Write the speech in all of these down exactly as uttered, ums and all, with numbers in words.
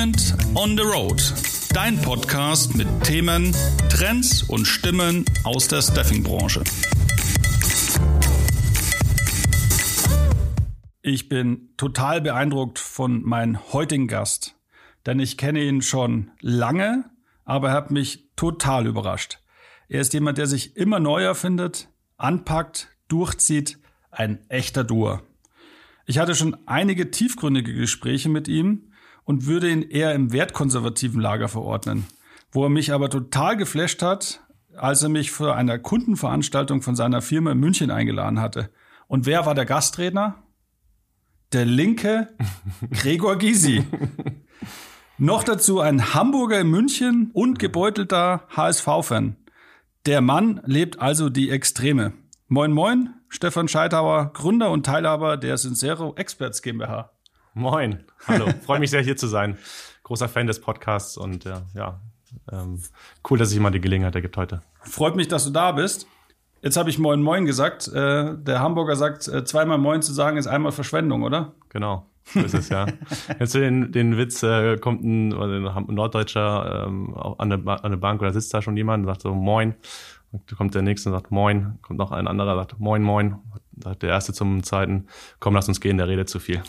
Talent on the Road. Dein Podcast mit Themen, Trends und Stimmen aus der Staffing-Branche. Ich bin total beeindruckt von meinem heutigen Gast, denn ich kenne ihn schon lange, aber er hat mich total überrascht. Er ist jemand, der sich immer neu erfindet, anpackt, durchzieht, ein echter Doer. Ich hatte schon einige tiefgründige Gespräche mit ihm und würde ihn eher im wertkonservativen Lager verordnen, wo er mich aber total geflasht hat, als er mich für eine Kundenveranstaltung von seiner Firma in München eingeladen hatte. Und wer war der Gastredner? Der linke Gregor Gysi. Noch dazu ein Hamburger in München und gebeutelter H S V-Fan. Der Mann lebt also die Extreme. Moin moin, Stefan Scheithauer, Gründer und Teilhaber der Sincero Experts GmbH. Moin, hallo, freue mich sehr hier zu sein. Großer Fan des Podcasts und äh, ja, ähm, cool, dass sich mal die Gelegenheit ergibt heute. Freut mich, dass du da bist. Jetzt habe ich Moin Moin gesagt. Äh, der Hamburger sagt, äh, zweimal Moin zu sagen ist einmal Verschwendung, oder? Genau, so ist es, ja. Jetzt den, den Witz, äh, kommt ein, ein Norddeutscher ähm, an, eine, an eine Bank oder sitzt da schon jemand und sagt so Moin. Und kommt der Nächste und sagt Moin. Kommt noch ein anderer, sagt Moin Moin. Sagt der Erste zum Zweiten, komm, lass uns gehen, der redet zu viel.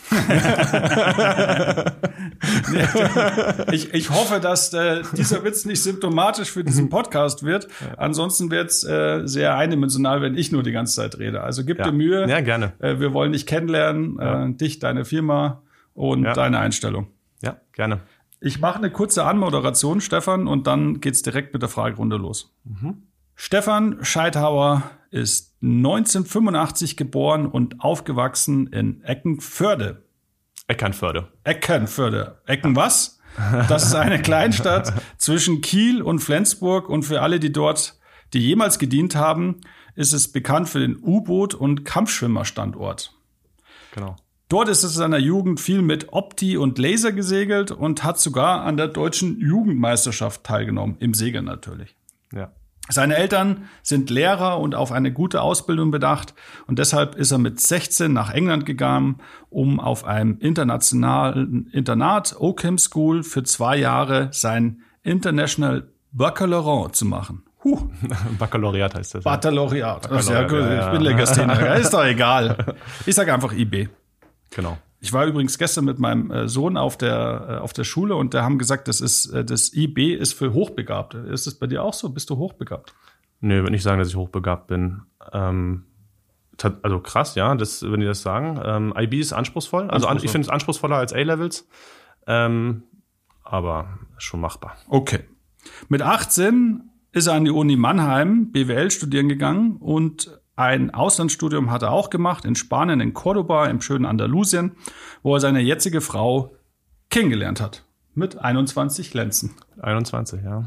ich, ich hoffe, dass äh, dieser Witz nicht symptomatisch für diesen Podcast wird. Ansonsten wird es äh, sehr eindimensional, wenn ich nur die ganze Zeit rede. Also gib ja. dir Mühe. Ja, gerne. Äh, wir wollen dich kennenlernen, ja. äh, dich, deine Firma und ja. deine Einstellung. Ja, gerne. Ich mache eine kurze Anmoderation, Stefan, und dann geht's direkt mit der Fragerunde los. Mhm. Stefan Scheithauer ist neunzehnhundertfünfundachtzig geboren und aufgewachsen in Eckernförde. Eckernförde. Eckernförde. Ecken was? Das ist eine Kleinstadt zwischen Kiel und Flensburg. Und für alle, die dort, die jemals gedient haben, ist es bekannt für den U-Boot- und Kampfschwimmerstandort. Genau. Dort ist es in seiner Jugend viel mit Opti und Laser gesegelt und hat sogar an der deutschen Jugendmeisterschaft teilgenommen. Im Segeln natürlich. Ja. Seine Eltern sind Lehrer und auf eine gute Ausbildung bedacht und deshalb ist er mit sechzehn nach England gegangen, um auf einem internationalen Internat Oakham School für zwei Jahre sein International Baccalaureate zu machen. Huh. Baccalaureat heißt das. Baccalaureat. Ja. Das ist ja gut. Ja, ja. Ich bin Legastheniker. Ist doch egal. Ich sage einfach I B. Genau. Ich war übrigens gestern mit meinem Sohn auf der auf der Schule und da haben gesagt, das ist das I B ist für Hochbegabte. Ist es bei dir auch so? Bist du hochbegabt? Nö, würde nicht sagen, dass ich hochbegabt bin. Ähm, also krass, ja, das, wenn die das sagen. Ähm, I B ist anspruchsvoll. Also anspruchsvoll. Ich finde es anspruchsvoller als A-Levels. Ähm, aber schon machbar. Okay. Mit achtzehn ist er an die Uni Mannheim B W L studieren gegangen und ein Auslandsstudium hat er auch gemacht, in Spanien, in Cordoba, im schönen Andalusien, wo er seine jetzige Frau kennengelernt hat. Mit einundzwanzig Glänzen. einundzwanzig, ja.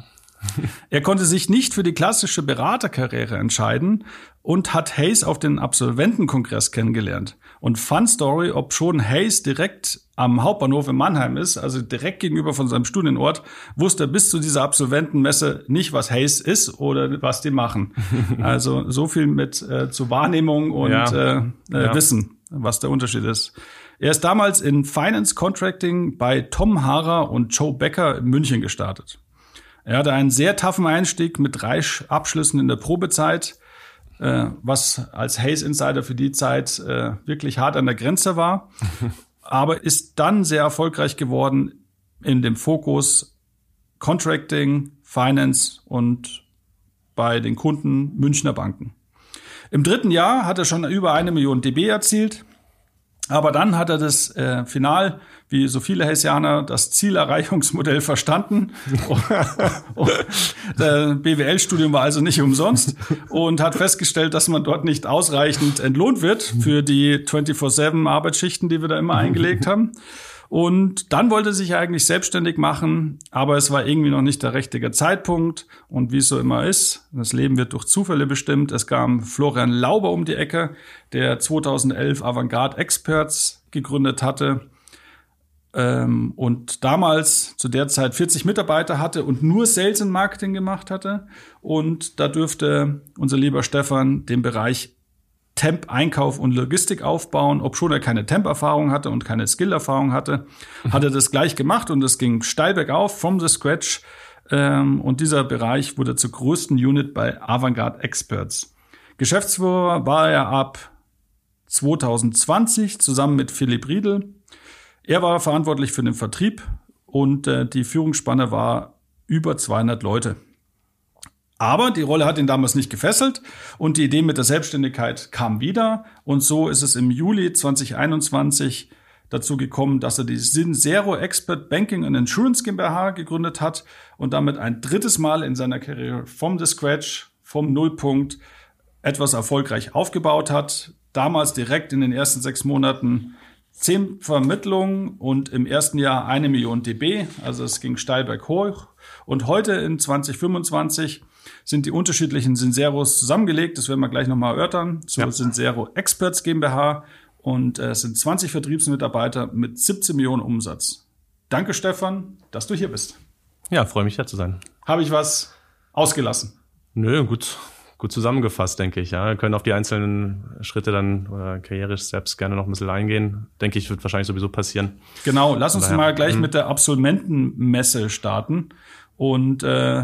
Er konnte sich nicht für die klassische Beraterkarriere entscheiden und hat Hayes auf den Absolventenkongress kennengelernt. Und Fun Story, ob schon Hayes direkt am Hauptbahnhof in Mannheim ist, also direkt gegenüber von seinem Studienort, wusste er bis zu dieser Absolventenmesse nicht, was Hayes ist oder was die machen. Also so viel mit äh, zur Wahrnehmung und ja. äh, äh, ja. Wissen, was der Unterschied ist. Er ist damals in Finance Contracting bei Tom Haarer und Joe Becker in München gestartet. Er hatte einen sehr toughen Einstieg mit drei Abschlüssen in der Probezeit, äh, was als Hayes Insider für die Zeit äh, wirklich hart an der Grenze war, aber ist dann sehr erfolgreich geworden in dem Fokus Contracting, Finance und bei den Kunden Münchner Banken. Im dritten Jahr hat er schon über eine Million D B erzielt. Aber dann hat er das äh, final, wie so viele Hessianer, das Zielerreichungsmodell verstanden. Der B W L-Studium war also nicht umsonst und hat festgestellt, dass man dort nicht ausreichend entlohnt wird für die vierundzwanzig sieben Arbeitsschichten, die wir da immer eingelegt haben. Und dann wollte er sich eigentlich selbstständig machen, aber es war irgendwie noch nicht der richtige Zeitpunkt. Und wie es so immer ist, das Leben wird durch Zufälle bestimmt. Es kam Florian Lauber um die Ecke, der zweitausendelf Avantgarde Experts gegründet hatte ähm, und damals zu der Zeit vierzig Mitarbeiter hatte und nur Sales und Marketing gemacht hatte. Und da dürfte unser lieber Stefan den Bereich Temp-Einkauf und Logistik aufbauen. Obschon er keine Temp-Erfahrung hatte und keine Skill-Erfahrung hatte, hat er das gleich gemacht und es ging steil bergauf, from the scratch. Und dieser Bereich wurde zur größten Unit bei Avantgarde Experts. Geschäftsführer war er ab zwanzig zwanzig zusammen mit Philipp Riedel. Er war verantwortlich für den Vertrieb und äh, die Führungsspanne war über zweihundert Leute. Aber die Rolle hat ihn damals nicht gefesselt und die Idee mit der Selbstständigkeit kam wieder. Und so ist es im Juli zwanzig einundzwanzig dazu gekommen, dass er die Sincero Expert Banking and Insurance GmbH gegründet hat und damit ein drittes Mal in seiner Karriere vom The Scratch, vom Nullpunkt etwas erfolgreich aufgebaut hat. Damals direkt in den ersten sechs Monaten zehn Vermittlungen und im ersten Jahr eine Million D B. Also es ging steil berghoch. Und heute in zwanzig fünfundzwanzig sind die unterschiedlichen Sinceros zusammengelegt. Das werden wir gleich nochmal erörtern. Zur ja. Sincero Experts GmbH. Und es sind zwanzig Vertriebsmitarbeiter mit siebzehn Millionen Umsatz. Danke, Stefan, dass du hier bist. Ja, freue mich, hier zu sein. Habe ich was ausgelassen? Nö, gut, gut zusammengefasst, denke ich. Ja, wir können auf die einzelnen Schritte dann oder Karriere-Steps gerne noch ein bisschen eingehen. Denke ich, wird wahrscheinlich sowieso passieren. Genau, lass uns daher mal gleich mhm. mit der Absolventenmesse starten. Und äh,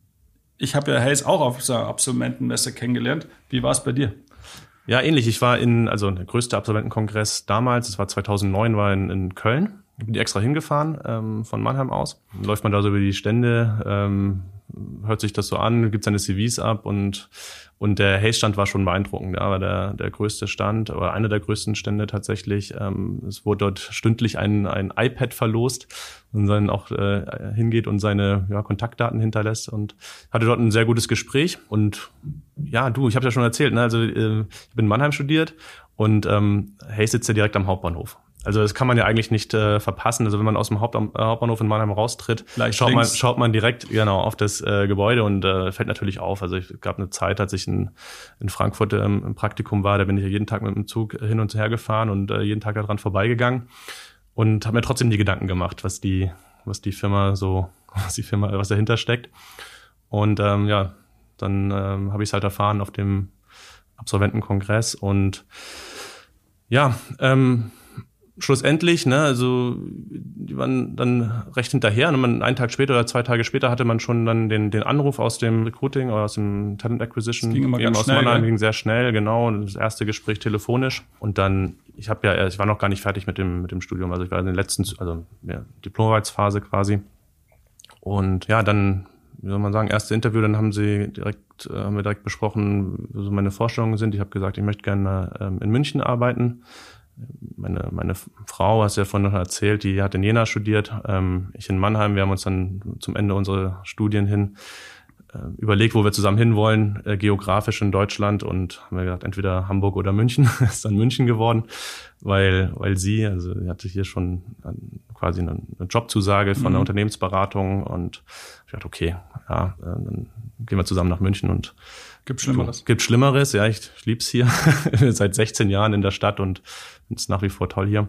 ich habe ja Hayes auch auf der Absolventenmesse kennengelernt. Wie war es bei dir? Ja, ähnlich. Ich war in, also der größte Absolventenkongress damals, das war zweitausendneun, war in, in Köln. Ich bin extra hingefahren, ähm, von Mannheim aus. Dann läuft man da so über die Stände, ähm, hört sich das so an, gibt seine C Vs ab und und der Hayes-Stand war schon beeindruckend. Da war der der größte Stand oder einer der größten Stände tatsächlich. Ähm, es wurde dort stündlich ein ein iPad verlost und dann auch äh, hingeht und seine ja, Kontaktdaten hinterlässt und hatte dort ein sehr gutes Gespräch. Und ja, du, ich habe ja schon erzählt, ne? Also äh, ich bin in Mannheim studiert und ähm, Hayes sitzt ja direkt am Hauptbahnhof. Also das kann man ja eigentlich nicht äh, verpassen. Also wenn man aus dem Haupt, äh, Hauptbahnhof in Mannheim raustritt, schaut man, schaut man direkt genau auf das äh, Gebäude und äh, fällt natürlich auf. Also es gab eine Zeit, als ich in, in Frankfurt ähm, im Praktikum war, da bin ich ja jeden Tag mit dem Zug hin und her gefahren und äh, jeden Tag daran vorbeigegangen und habe mir trotzdem die Gedanken gemacht, was die, was die Firma so, was die Firma, was dahinter steckt. Und ähm, ja, dann ähm, habe ich es halt erfahren auf dem Absolventenkongress und ja, ähm, schlussendlich, ne, also die waren dann recht hinterher und man, einen Tag später oder zwei Tage später hatte man schon dann den den Anruf aus dem Recruiting oder aus dem Talent Acquisition. Das ging immer ganz aus schnell, Mannheim, ja? ging sehr schnell, genau. Und das erste Gespräch telefonisch und dann, ich habe ja, ich war noch gar nicht fertig mit dem mit dem Studium, also ich war in den letzten, also ja, Diplomarbeitsphase quasi. Und ja, dann, wie soll man sagen, erste Interview, dann haben sie direkt, äh, haben wir direkt besprochen, so meine Vorstellungen sind. Ich habe gesagt, ich möchte gerne ähm, in München arbeiten. Meine, meine Frau, hast du ja vorhin noch erzählt, die hat in Jena studiert, ähm, ich in Mannheim. Wir haben uns dann zum Ende unserer Studien hin äh, überlegt, wo wir zusammen hinwollen, äh, geografisch in Deutschland und haben wir gesagt, entweder Hamburg oder München. Ist dann München geworden, weil weil sie, also sie hatte hier schon ein, quasi eine, eine Jobzusage von mhm. einer Unternehmensberatung und ich dachte, okay, ja, äh, dann gehen wir zusammen nach München und Gibt Schlimmeres. Gibt Schlimmeres, ja, ich, ich lieb's hier. Seit sechzehn Jahren in der Stadt und ist nach wie vor toll hier.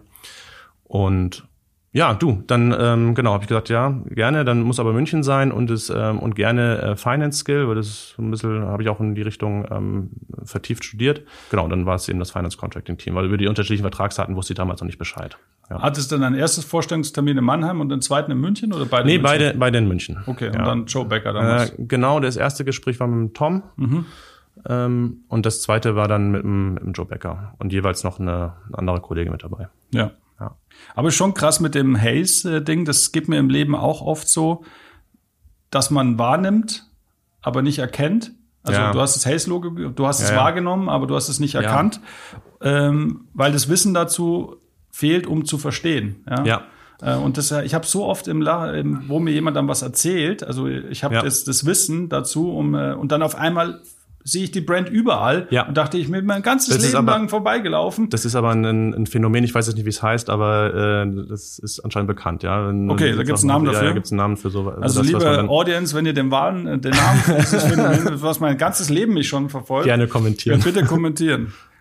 Und ja, du, dann ähm, genau, habe ich gesagt, ja, gerne, dann muss aber München sein und es ähm, und gerne äh, Finance Skill, weil das ist so ein bisschen, habe ich auch in die Richtung ähm, vertieft studiert. Genau, dann war es eben das Finance Contracting Team, weil über die unterschiedlichen Vertragsarten wusste ich damals noch nicht Bescheid. Ja. Hattest du dann ein erstes Vorstellungstermin in Mannheim und den zweiten in München oder beide? Nee, in München? beide, beide in München. Okay, ja. Und dann Joe Becker damals. Äh, genau, das erste Gespräch war mit dem Tom. Mhm. Ähm, und das zweite war dann mit dem, mit dem Joe Becker und jeweils noch eine, eine andere Kollegin mit dabei. Ja. Ja. Aber schon krass mit dem Hayes-Ding, das geht mir im Leben auch oft so, dass man wahrnimmt, aber nicht erkennt. Also ja. du hast das Hayes-Logo, du hast ja, es ja. wahrgenommen, aber du hast es nicht erkannt, ja. ähm, weil das Wissen dazu fehlt, um zu verstehen. Ja. ja. Äh, und das, ich habe so oft im, im, wo mir jemand dann was erzählt, also ich habe ja. das, das Wissen dazu, um äh, und dann auf einmal sehe ich die Brand überall ja. und dachte, ich bin mein ganzes das Leben aber, lang vorbeigelaufen. Das ist aber ein, ein Phänomen, ich weiß jetzt nicht, wie es heißt, aber äh, das ist anscheinend bekannt, ja. Wenn, okay, da gibt es einen Namen dafür. Ja, da gibt es einen Namen für so. Also, also das, liebe Audience, wenn ihr den Wahren, den Namen für dieses Phänomen, was mein ganzes Leben mich schon verfolgt, gerne kommentieren. Ja, bitte kommentieren.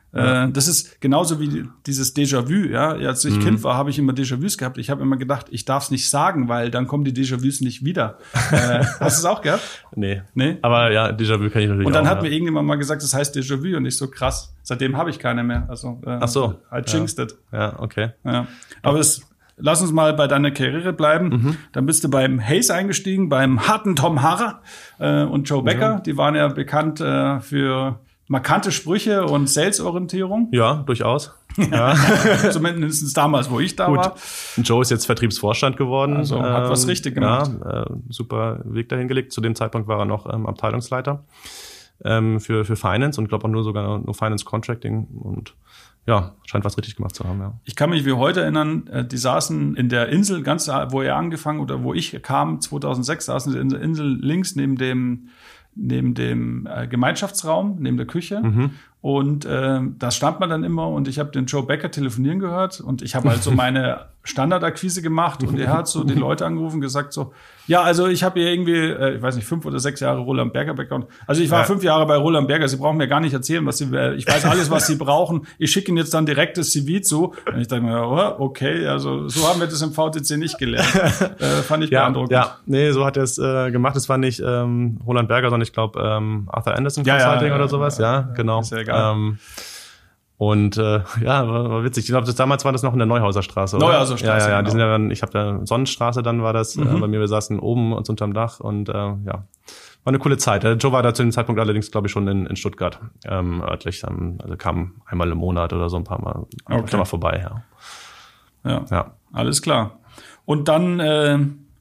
Ja. Äh, das ist genauso wie dieses Déjà-vu. Ja, als ich mhm. Kind war, habe ich immer Déjà-vus gehabt. Ich habe immer gedacht, ich darf es nicht sagen, weil dann kommen die Déjà-vus nicht wieder. äh, hast du es auch gehabt? Nee. nee. Aber ja, Déjà-vu kann ich natürlich auch. Und dann auch, hat ja. mir irgendjemand mal gesagt, das heißt Déjà-vu und ich so krass. Seitdem habe ich keine mehr. Also äh, Ach so. I jinxed it. Ja, okay. Ja. Aber es Lass uns mal bei deiner Karriere bleiben. Mhm. Dann bist du beim Hayes eingestiegen, beim harten Tom Harrer äh, und Joe Becker. Ja. Die waren ja bekannt äh, für markante Sprüche und Sales-Orientierung. Ja, durchaus. Ja. Zumindest damals, wo ich da Gut. war. Joe ist jetzt Vertriebsvorstand geworden. Also hat ähm, was richtig gemacht. Ja, äh, super Weg dahin gelegt. Zu dem Zeitpunkt war er noch ähm, Abteilungsleiter ähm, für für Finance und glaube auch nur sogar nur Finance Contracting und ja, scheint was richtig gemacht zu haben, ja. Ich kann mich wie heute erinnern, die saßen in der Insel, ganz wo er angefangen oder wo ich kam, zweitausendsechs, saßen sie in der Insel links neben dem neben dem äh, Gemeinschaftsraum, neben der Küche. Mhm. Und äh, da stand man dann immer und ich habe den Joe Becker telefonieren gehört und ich habe halt so meine Standardakquise gemacht und er hat so die Leute angerufen und gesagt so, ja, also ich habe hier irgendwie, äh, ich weiß nicht, fünf oder sechs Jahre Roland Berger Background. Also ich war ja. fünf Jahre bei Roland Berger, Sie brauchen mir gar nicht erzählen, was Sie, äh, ich weiß alles, was Sie brauchen. Ich schicke Ihnen jetzt dann direkt das C V zu. Und ich dachte mir, oh, okay, also so haben wir das im V T C nicht gelernt. Äh, fand ich ja, beeindruckend. Ja, nee, so hat er es äh, gemacht. Es war nicht ähm, Roland Berger, sondern ich glaube ähm, Arthur Anderson ja, Consulting ja, oder sowas. Ja, ja genau. Ist ja egal. Ähm, und äh, ja, war, war witzig. Ich glaube, damals war das noch in der Neuhauser Straße, oder? Neuhauser Straße, ja, ja, ja. Genau. Die sind ja dann, ich habe da Sonnenstraße, dann war das. Mhm. Äh, bei mir, wir saßen oben uns unterm Dach und äh, ja, war eine coole Zeit. Der Joe war da zu dem Zeitpunkt allerdings, glaube ich, schon in, in Stuttgart ähm, örtlich. Ähm, also kam einmal im Monat oder so ein paar Mal, ein okay. Mal vorbei. Ja. Ja, ja, alles klar. Und dann, äh,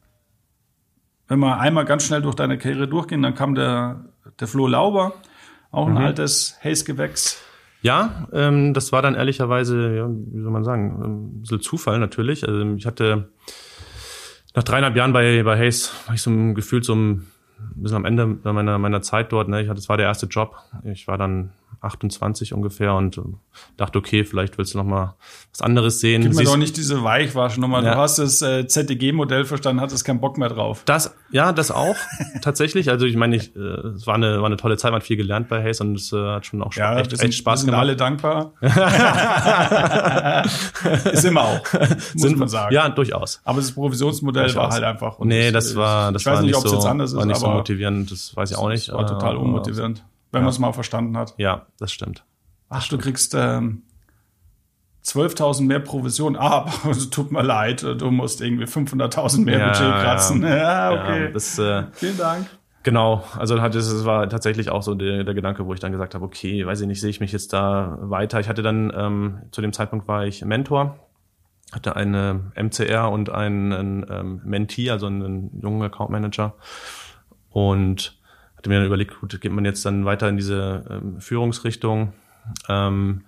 wenn wir einmal ganz schnell durch deine Karriere durchgehen, dann kam der der Flo Lauber, auch ein mhm. altes Hayes-Gewächs. Ja, ähm, das war dann ehrlicherweise, ja, wie soll man sagen, ein bisschen Zufall natürlich. Also ich hatte nach dreieinhalb Jahren bei bei Hayes, war ich so ein Gefühl so ein bisschen am Ende meiner meiner Zeit dort. Ne, ich hatte, das war der erste Job. Ich war dann achtundzwanzig ungefähr und dachte, okay, vielleicht willst du noch mal was anderes sehen. Gib mir doch nicht diese Weichwaschnummer. Ja. Du hast das äh, Z D G-Modell verstanden, hattest keinen Bock mehr drauf. Das, ja, das auch tatsächlich. Also ich meine, ich, äh, es war eine war eine tolle Zeit, man hat viel gelernt bei Hayes und es äh, hat schon auch ja, echt, wir sind, echt Spaß wir sind gemacht. alle dankbar. Ist immer auch, muss sind, man sagen. Ja, durchaus. Aber das Provisionsmodell durchaus. war halt einfach. Und nee, das war das ich weiß war nicht, nicht ob es so, jetzt anders ist, war nicht aber so motivierend. Das weiß ich auch nicht. Das war total unmotivierend, wenn ja. man es mal verstanden hat. Ja, das stimmt. Ach, du kriegst ähm, zwölftausend mehr Provision, aber es tut mir leid, du musst irgendwie fünfhunderttausend mehr ja, Budget kratzen. Ja, ja okay. Ja, das, äh, Vielen Dank. Genau, also hat es war tatsächlich auch so der, der Gedanke, wo ich dann gesagt habe, okay, weiß ich nicht, sehe ich mich jetzt da weiter. Ich hatte dann, ähm, zu dem Zeitpunkt war ich Mentor, hatte eine M C R und einen ähm, Mentee, also einen jungen Account Manager und hatte mir dann überlegt, gut, geht man jetzt dann weiter in diese ähm, Führungsrichtung. Ähm,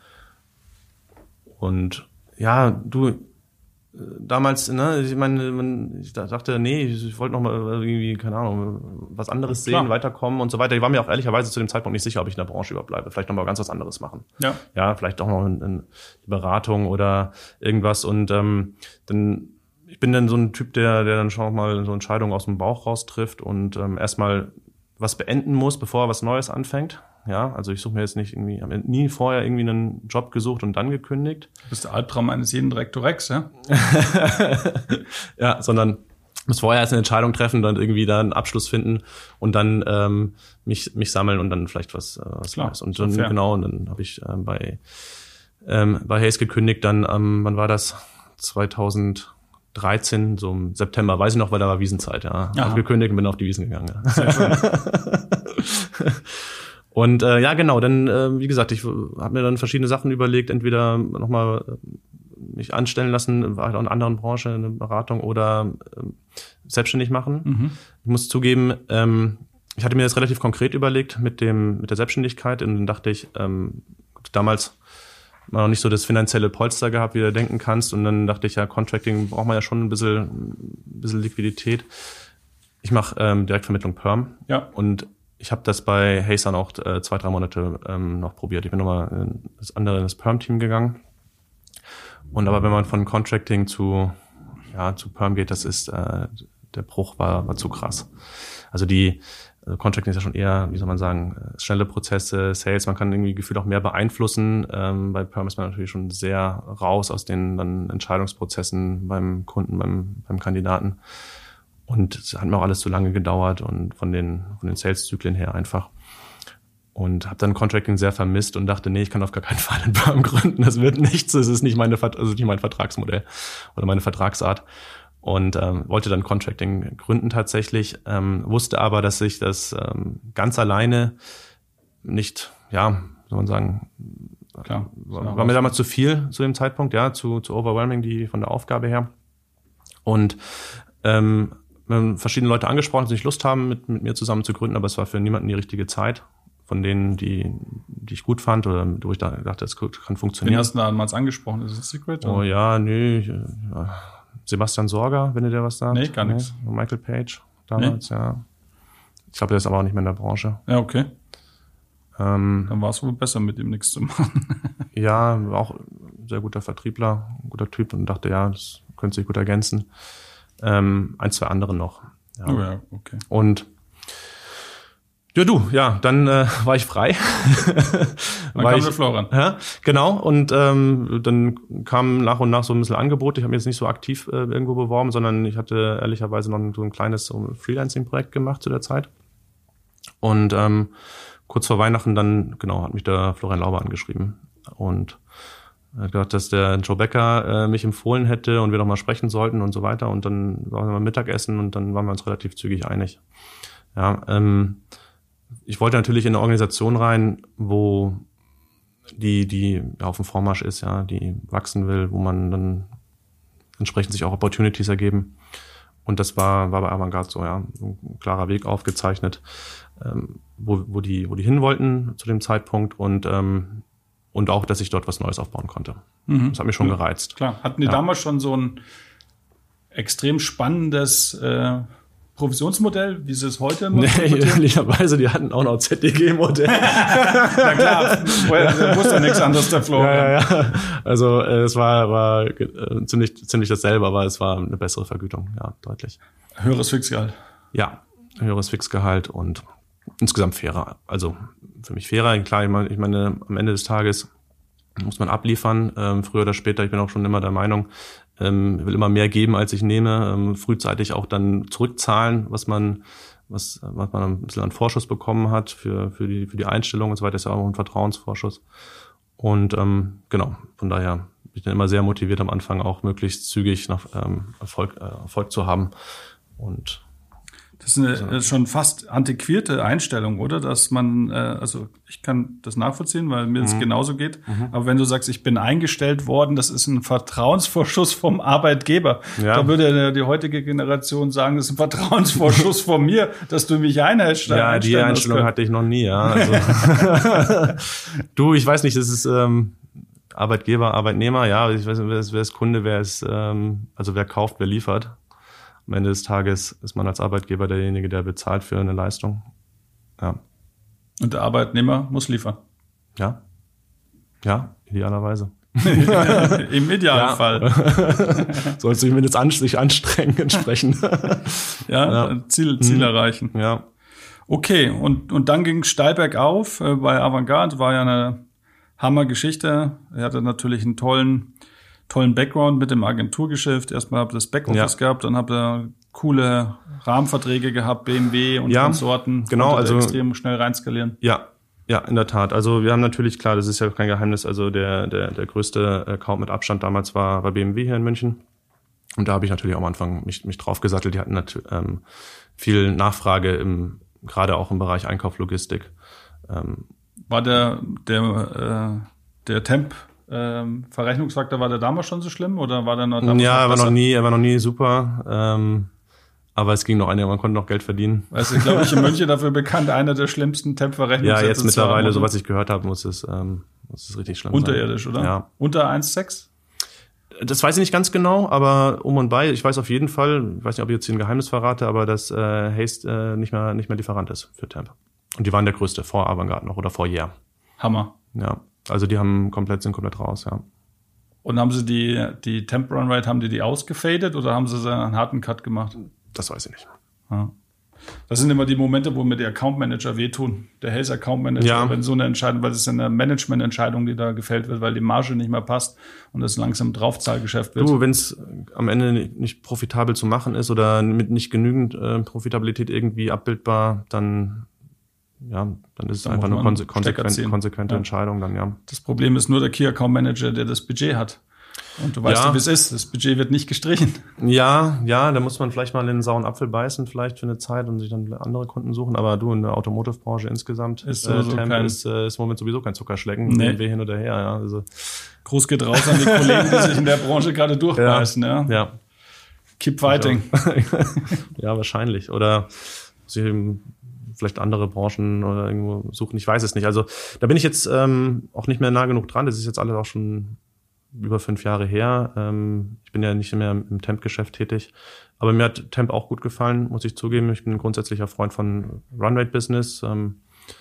und ja, du, damals, ne, ich meine, man, ich dachte, nee, ich wollte noch mal irgendwie, keine Ahnung, was anderes sehen, Klar. weiterkommen und so weiter. Ich war mir auch ehrlicherweise zu dem Zeitpunkt nicht sicher, ob ich in der Branche überbleibe. Vielleicht noch mal ganz was anderes machen. Ja. Ja, vielleicht auch noch eine Beratung oder irgendwas. Und ähm, dann, ich bin dann so ein Typ, der, der dann schon auch mal so Entscheidungen aus dem Bauch raus trifft und ähm, erstmal was beenden muss, bevor er was Neues anfängt. Ja, also ich suche mir jetzt nicht irgendwie, habe nie vorher irgendwie einen Job gesucht und dann gekündigt. Du bist der Albtraum eines jeden Direktorex, ja? Ja, sondern muss vorher erst eine Entscheidung treffen, dann irgendwie da einen Abschluss finden und dann ähm, mich mich sammeln und dann vielleicht was, äh, was Klar, Neues. Und dann, genau, und dann habe ich ähm, bei ähm, bei Hayes gekündigt, dann, ähm, wann war das? zweitausenddreizehn, so im September, weiß ich noch, weil da war Wiesenzeit, ja. Habe gekündigt und bin auf die Wiesen gegangen. Ja. Sehr schön. Und äh, ja, genau, dann, äh, wie gesagt, ich habe mir dann verschiedene Sachen überlegt, entweder nochmal äh, mich anstellen lassen, war halt auch in einer anderen Branche, eine Beratung oder äh, selbstständig machen. Mhm. Ich muss zugeben, ähm, ich hatte mir das relativ konkret überlegt mit dem mit der Selbstständigkeit und dann dachte ich, ähm, damals war noch nicht so das finanzielle Polster gehabt, wie du denken kannst und dann dachte ich, ja, Contracting braucht man ja schon ein bisschen, ein bisschen Liquidität. Ich mache ähm, Direktvermittlung Perm ja. und ich habe das bei Hayes dann auch äh, zwei, drei Monate ähm, noch probiert. Ich bin nochmal in das andere, in das Perm-Team gegangen. Und aber wenn man von Contracting zu ja zu Perm geht, das ist äh, der Bruch war war zu krass. Also die Also Contracting ist ja schon eher, wie soll man sagen, schnelle Prozesse, Sales, man kann irgendwie gefühlt auch mehr beeinflussen. Ähm, bei Perm ist man natürlich schon sehr raus aus den dann Entscheidungsprozessen beim Kunden, beim, beim Kandidaten. Und es hat mir auch alles zu lange gedauert und von den, von den Sales-Zyklen her einfach. Und habe dann Contracting sehr vermisst und dachte, nee, ich kann auf gar keinen Fall in Perm gründen. Das wird nichts, das ist nicht meine, also nicht mein Vertragsmodell oder meine Vertragsart. Und ähm, wollte dann Contracting gründen tatsächlich, ähm, wusste aber, dass ich das ähm, ganz alleine nicht, ja, soll man sagen, Klar, war, war mir damals zu viel zu dem Zeitpunkt, ja, zu, zu overwhelming die von der Aufgabe her. Und ähm, wir haben verschiedene Leute angesprochen, die nicht Lust haben, mit, mit mir zusammen zu gründen, aber es war für niemanden die richtige Zeit. Von denen, die, die ich gut fand oder wo ich dachte, das kann funktionieren. Den hast du damals angesprochen, ist das Secret? Oh ja, nö, ja. Sebastian Sorger, wenn ihr der was sagt. Nee, gar nichts. Nee. Michael Page damals, nee. Ja. Ich glaube, der ist aber auch nicht mehr in der Branche. Ja, okay. Ähm, Dann war es wohl besser, mit ihm nichts zu machen. Ja, auch sehr guter Vertriebler, guter Typ und dachte, ja, das könnte sich gut ergänzen. Ähm, ein, zwei andere noch. Ja. Oh ja, okay. Und ja, du, ja, dann äh, war ich frei. Dann war kam ich, der Florian. Ja, genau. Und ähm, dann kamen nach und nach so ein bisschen Angebote. Ich habe mich jetzt nicht so aktiv äh, irgendwo beworben, sondern ich hatte ehrlicherweise noch ein, so ein kleines so Freelancing-Projekt gemacht zu der Zeit. Und ähm, kurz vor Weihnachten dann, genau, hat mich der Florian Lauber angeschrieben und hat gesagt, dass der Joe Becker äh, mich empfohlen hätte und wir noch mal sprechen sollten und so weiter. Und dann waren wir mal Mittagessen und dann waren wir uns relativ zügig einig. Ja, ähm, ich wollte natürlich in eine Organisation rein, wo die, die ja, auf dem Vormarsch ist, ja, die wachsen will, wo man dann entsprechend sich auch Opportunities ergeben. Und das war, war bei Avantgarde so, ja, ein klarer Weg aufgezeichnet, ähm, wo, wo die, wo die hin wollten zu dem Zeitpunkt und, ähm, und auch, dass ich dort was Neues aufbauen konnte. Mhm. Das hat mich schon ja, gereizt. Klar. Hatten die ja. damals schon so ein extrem spannendes, äh, Provisionsmodell, wie sie es heute machen? Nee, ehrlicherweise, die hatten auch noch Z D G-Modell. Na klar, der wusste ja nichts anderes, der Florian. Ja, ja, ja. Also äh, es war, war äh, ziemlich, ziemlich dasselbe, aber es war eine bessere Vergütung, ja, deutlich. Höheres Fixgehalt. Ja, höheres Fixgehalt und insgesamt fairer. Also für mich fairer. Klar, ich meine, ich meine am Ende des Tages muss man abliefern, ähm, früher oder später. Ich bin auch schon immer der Meinung, ähm, will immer mehr geben, als ich nehme. Ähm, frühzeitig auch dann zurückzahlen, was man, was, was man ein bisschen an Vorschuss bekommen hat für für die für die Einstellung und so weiter. Das ist ja auch ein Vertrauensvorschuss. Und ähm, genau, von daher bin ich dann immer sehr motiviert am Anfang auch möglichst zügig nach ähm, Erfolg äh, Erfolg zu haben. Und das ist eine schon fast antiquierte Einstellung, oder? Dass man, äh, also ich kann das nachvollziehen, weil mir das mhm. genauso geht. Mhm. Aber wenn du sagst, ich bin eingestellt worden, das ist ein Vertrauensvorschuss vom Arbeitgeber. Ja. Da würde die heutige Generation sagen, das ist ein Vertrauensvorschuss von mir, dass du mich einhältst. Ja, die Einstellung hatte ich noch nie, ja. Also. Du, ich weiß nicht, das ist ähm, Arbeitgeber, Arbeitnehmer, ja, ich weiß nicht, wer ist, wer ist Kunde, wer ist, ähm, also wer kauft, wer liefert. Am Ende des Tages ist man als Arbeitgeber derjenige, der bezahlt für eine Leistung. Ja. Und der Arbeitnehmer muss liefern. Ja. Ja, idealerweise. Im Idealfall. Ja. Sollst du zumindest an, sich anstrengen, entsprechend. ja, ja, Ziel, Ziel erreichen. Ja. Okay, und, und dann ging es steil bergauf äh, bei Avantgarde. War ja eine Hammergeschichte. Er hatte natürlich einen tollen tollen Background mit dem Agenturgeschäft. Erstmal habt ihr das Backoffice ja. gehabt, dann habt ihr coole Rahmenverträge gehabt, B M W und ja, Konsorten. Genau, also extrem schnell reinskalieren. Ja, ja, in der Tat. Also wir haben natürlich, klar, das ist ja kein Geheimnis, also der der der größte Account mit Abstand damals war, war B M W hier in München. Und da habe ich natürlich auch am Anfang mich mich drauf gesattelt. Die hatten natürlich ähm, viel Nachfrage im gerade auch im Bereich Einkauf, Logistik. Ähm, war der der äh, der Temp Ähm, Verrechnungsfaktor, war der damals schon so schlimm oder war der noch damals? Ja, er war noch nie, er war noch nie super. Ähm, aber es ging noch eine, man konnte noch Geld verdienen. Weißt du, glaube ich, in München dafür bekannt, einer der schlimmsten Temp-Verrechnungssätze. Ja, jetzt mittlerweile, so was ich gehört habe, muss es, ähm, muss es richtig schlimm Unterirdisch, sein. Unterirdisch, oder? Ja. Unter eins Komma sechs? Das weiß ich nicht ganz genau, aber um und bei, ich weiß auf jeden Fall, ich weiß nicht, ob ich jetzt hier ein Geheimnis verrate, aber dass äh, Haste äh, nicht mehr nicht mehr Lieferant ist für Temp. Und die waren der größte vor Avantgarde noch oder vor Year. Hammer. Ja. Also die haben komplett, sind komplett raus, ja. Und haben sie die, die Temp Run Rate, haben die die ausgefadet oder haben sie einen harten Cut gemacht? Das weiß ich nicht. Ja. Das sind immer die Momente, wo mir die Account Manager wehtun. Der Hayes Account Manager, ja. wenn so eine Entscheidung, weil es ist eine Management-Entscheidung, die da gefällt wird, weil die Marge nicht mehr passt und es langsam Draufzahlgeschäft wird. Du, wenn es am Ende nicht profitabel zu machen ist oder mit nicht genügend äh, Profitabilität irgendwie abbildbar, dann ja, dann ist es dann einfach eine konse- konsequent, konsequente ja. Entscheidung dann, ja. Das Problem ist nur der Key Account Manager, der das Budget hat. Und du weißt ja, wie es ist. Das Budget wird nicht gestrichen. Ja, ja, da muss man vielleicht mal in den sauren Apfel beißen, vielleicht für eine Zeit und sich dann andere Kunden suchen. Aber du, in der Automotive-Branche insgesamt ist, äh, so Temp kein, ist, äh, ist im Moment sowieso kein Zuckerschlecken. Nee. B M W hin oder her, ja. Also. Gruß geht raus an die Kollegen, die sich in der Branche gerade durchbeißen, ja. ja. ja. Keep fighting. Ja, wahrscheinlich. Oder sie eben vielleicht andere Branchen oder irgendwo suchen, ich weiß es nicht. Also da bin ich jetzt ähm, auch nicht mehr nah genug dran. Das ist jetzt alles auch schon über fünf Jahre her. Ähm, ich bin ja nicht mehr im Temp-Geschäft tätig. Aber mir hat Temp auch gut gefallen, muss ich zugeben. Ich bin ein grundsätzlicher Freund von Run-Rate-Business. Ähm,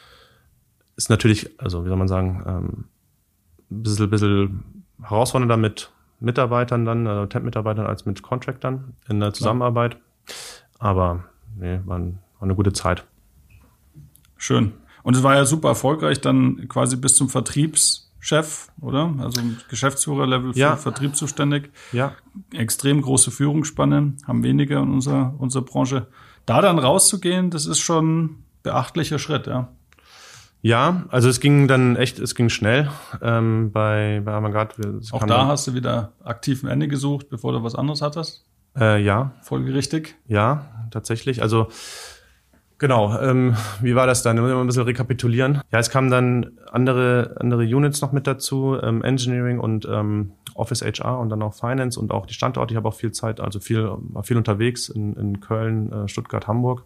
ist natürlich, also wie soll man sagen, ähm, ein bisschen, bisschen herausfordernder mit Mitarbeitern dann, also Temp-Mitarbeitern als mit Contractern in der Zusammenarbeit. Aber nee, war, ein, war eine gute Zeit. Schön. Und es war ja super erfolgreich, dann quasi bis zum Vertriebschef, oder? Also Geschäftsführerlevel für ja. Vertrieb zuständig. Ja. Extrem große Führungsspanne, haben weniger in unserer, unserer Branche. Da dann rauszugehen, das ist schon ein beachtlicher Schritt, ja. Ja, also es ging dann echt, es ging schnell ähm, bei, bei Avantgarde. Auch da dann, hast du wieder aktiv ein Ende gesucht, bevor du was anderes hattest? Äh, ja. Folgerichtig? Ja, tatsächlich. Also genau, ähm, wie war das dann? Da muss ich mal ein bisschen rekapitulieren. Ja, es kamen dann andere andere Units noch mit dazu, ähm, Engineering und ähm, Office H R und dann auch Finance und auch die Standorte. Ich habe auch viel Zeit, also viel war viel unterwegs in, in Köln, äh, Stuttgart, Hamburg.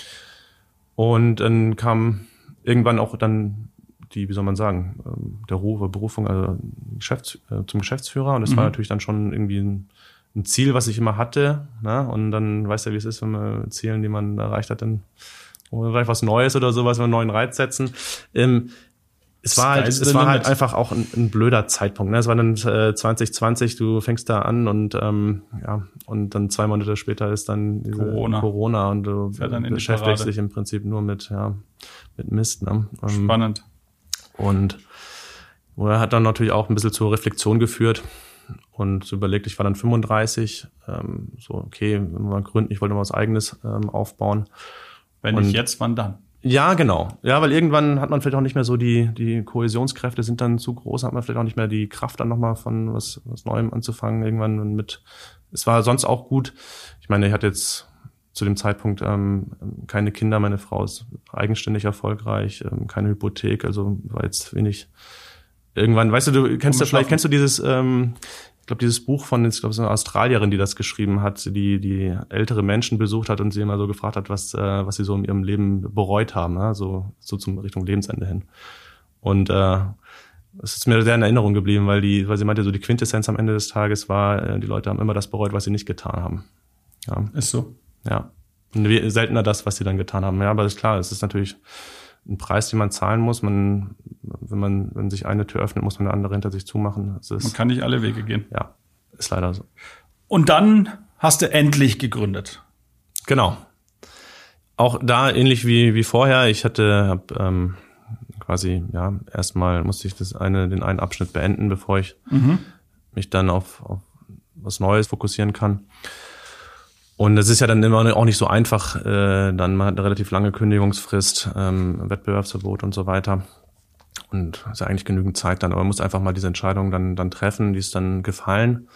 Und dann kam irgendwann auch dann die, wie soll man sagen, ähm, der Ruf oder Berufung also Geschäfts-, äh, zum Geschäftsführer. Und das mhm. war natürlich dann schon irgendwie ein, ein Ziel, was ich immer hatte. Ne? Und dann weißt du, wie es ist, wenn man Ziele, die man erreicht hat, dann oder vielleicht was Neues oder sowas, einen neuen Reiz setzen. Ähm, es war halt, es war halt einfach auch ein, ein blöder Zeitpunkt. Ne? Es war dann äh, zwanzig zwanzig, du fängst da an und ähm, ja und dann zwei Monate später ist dann diese Corona, Corona und du beschäftigst dich im Prinzip nur mit ja mit Mist. Ne? Ähm, Spannend. Und er hat dann natürlich auch ein bisschen zur Reflexion geführt und so überlegt, ich war dann fünfunddreißig, ähm, so okay, wenn wir mal gründen, ich wollte mal was Eigenes ähm, aufbauen. Wenn nicht jetzt, wann dann? Ja, genau. Ja, weil irgendwann hat man vielleicht auch nicht mehr so die die Kohäsionskräfte sind dann zu groß, hat man vielleicht auch nicht mehr die Kraft dann nochmal von was was Neuem anzufangen irgendwann mit. Es war sonst auch gut. Ich meine, ich hatte jetzt zu dem Zeitpunkt ähm, keine Kinder, meine Frau ist eigenständig erfolgreich, ähm, keine Hypothek, also war jetzt wenig. Irgendwann, weißt du, du kennst du vielleicht kennst du dieses ähm, ich glaube, dieses Buch von, ich glaube, es ist eine Australierin, die das geschrieben hat, die die ältere Menschen besucht hat und sie immer so gefragt hat, was äh, was sie so in ihrem Leben bereut haben, ne? so so zum Richtung Lebensende hin. Und äh, es ist mir sehr in Erinnerung geblieben, weil die, weil sie meinte, so die Quintessenz am Ende des Tages war, äh, die Leute haben immer das bereut, was sie nicht getan haben. Ja. Ist so. Ja. Und seltener das, was sie dann getan haben. Ja, aber ist klar, es ist natürlich ein Preis, den man zahlen muss. Man, wenn man, wenn sich eine Tür öffnet, muss man eine andere hinter sich zumachen. Es ist, man kann nicht alle Wege gehen. Ja, ist leider so. Und dann hast du endlich gegründet. Genau. Auch da ähnlich wie wie vorher. Ich hatte hab, ähm, quasi ja erstmal musste ich das eine den einen Abschnitt beenden, bevor ich mhm. mich dann auf, auf was Neues fokussieren kann. Und es ist ja dann immer auch nicht so einfach, äh, dann man hat eine relativ lange Kündigungsfrist, ähm, Wettbewerbsverbot und so weiter. Und es ist ja eigentlich genügend Zeit dann, aber man muss einfach mal diese Entscheidung dann dann treffen, die ist dann gefallen.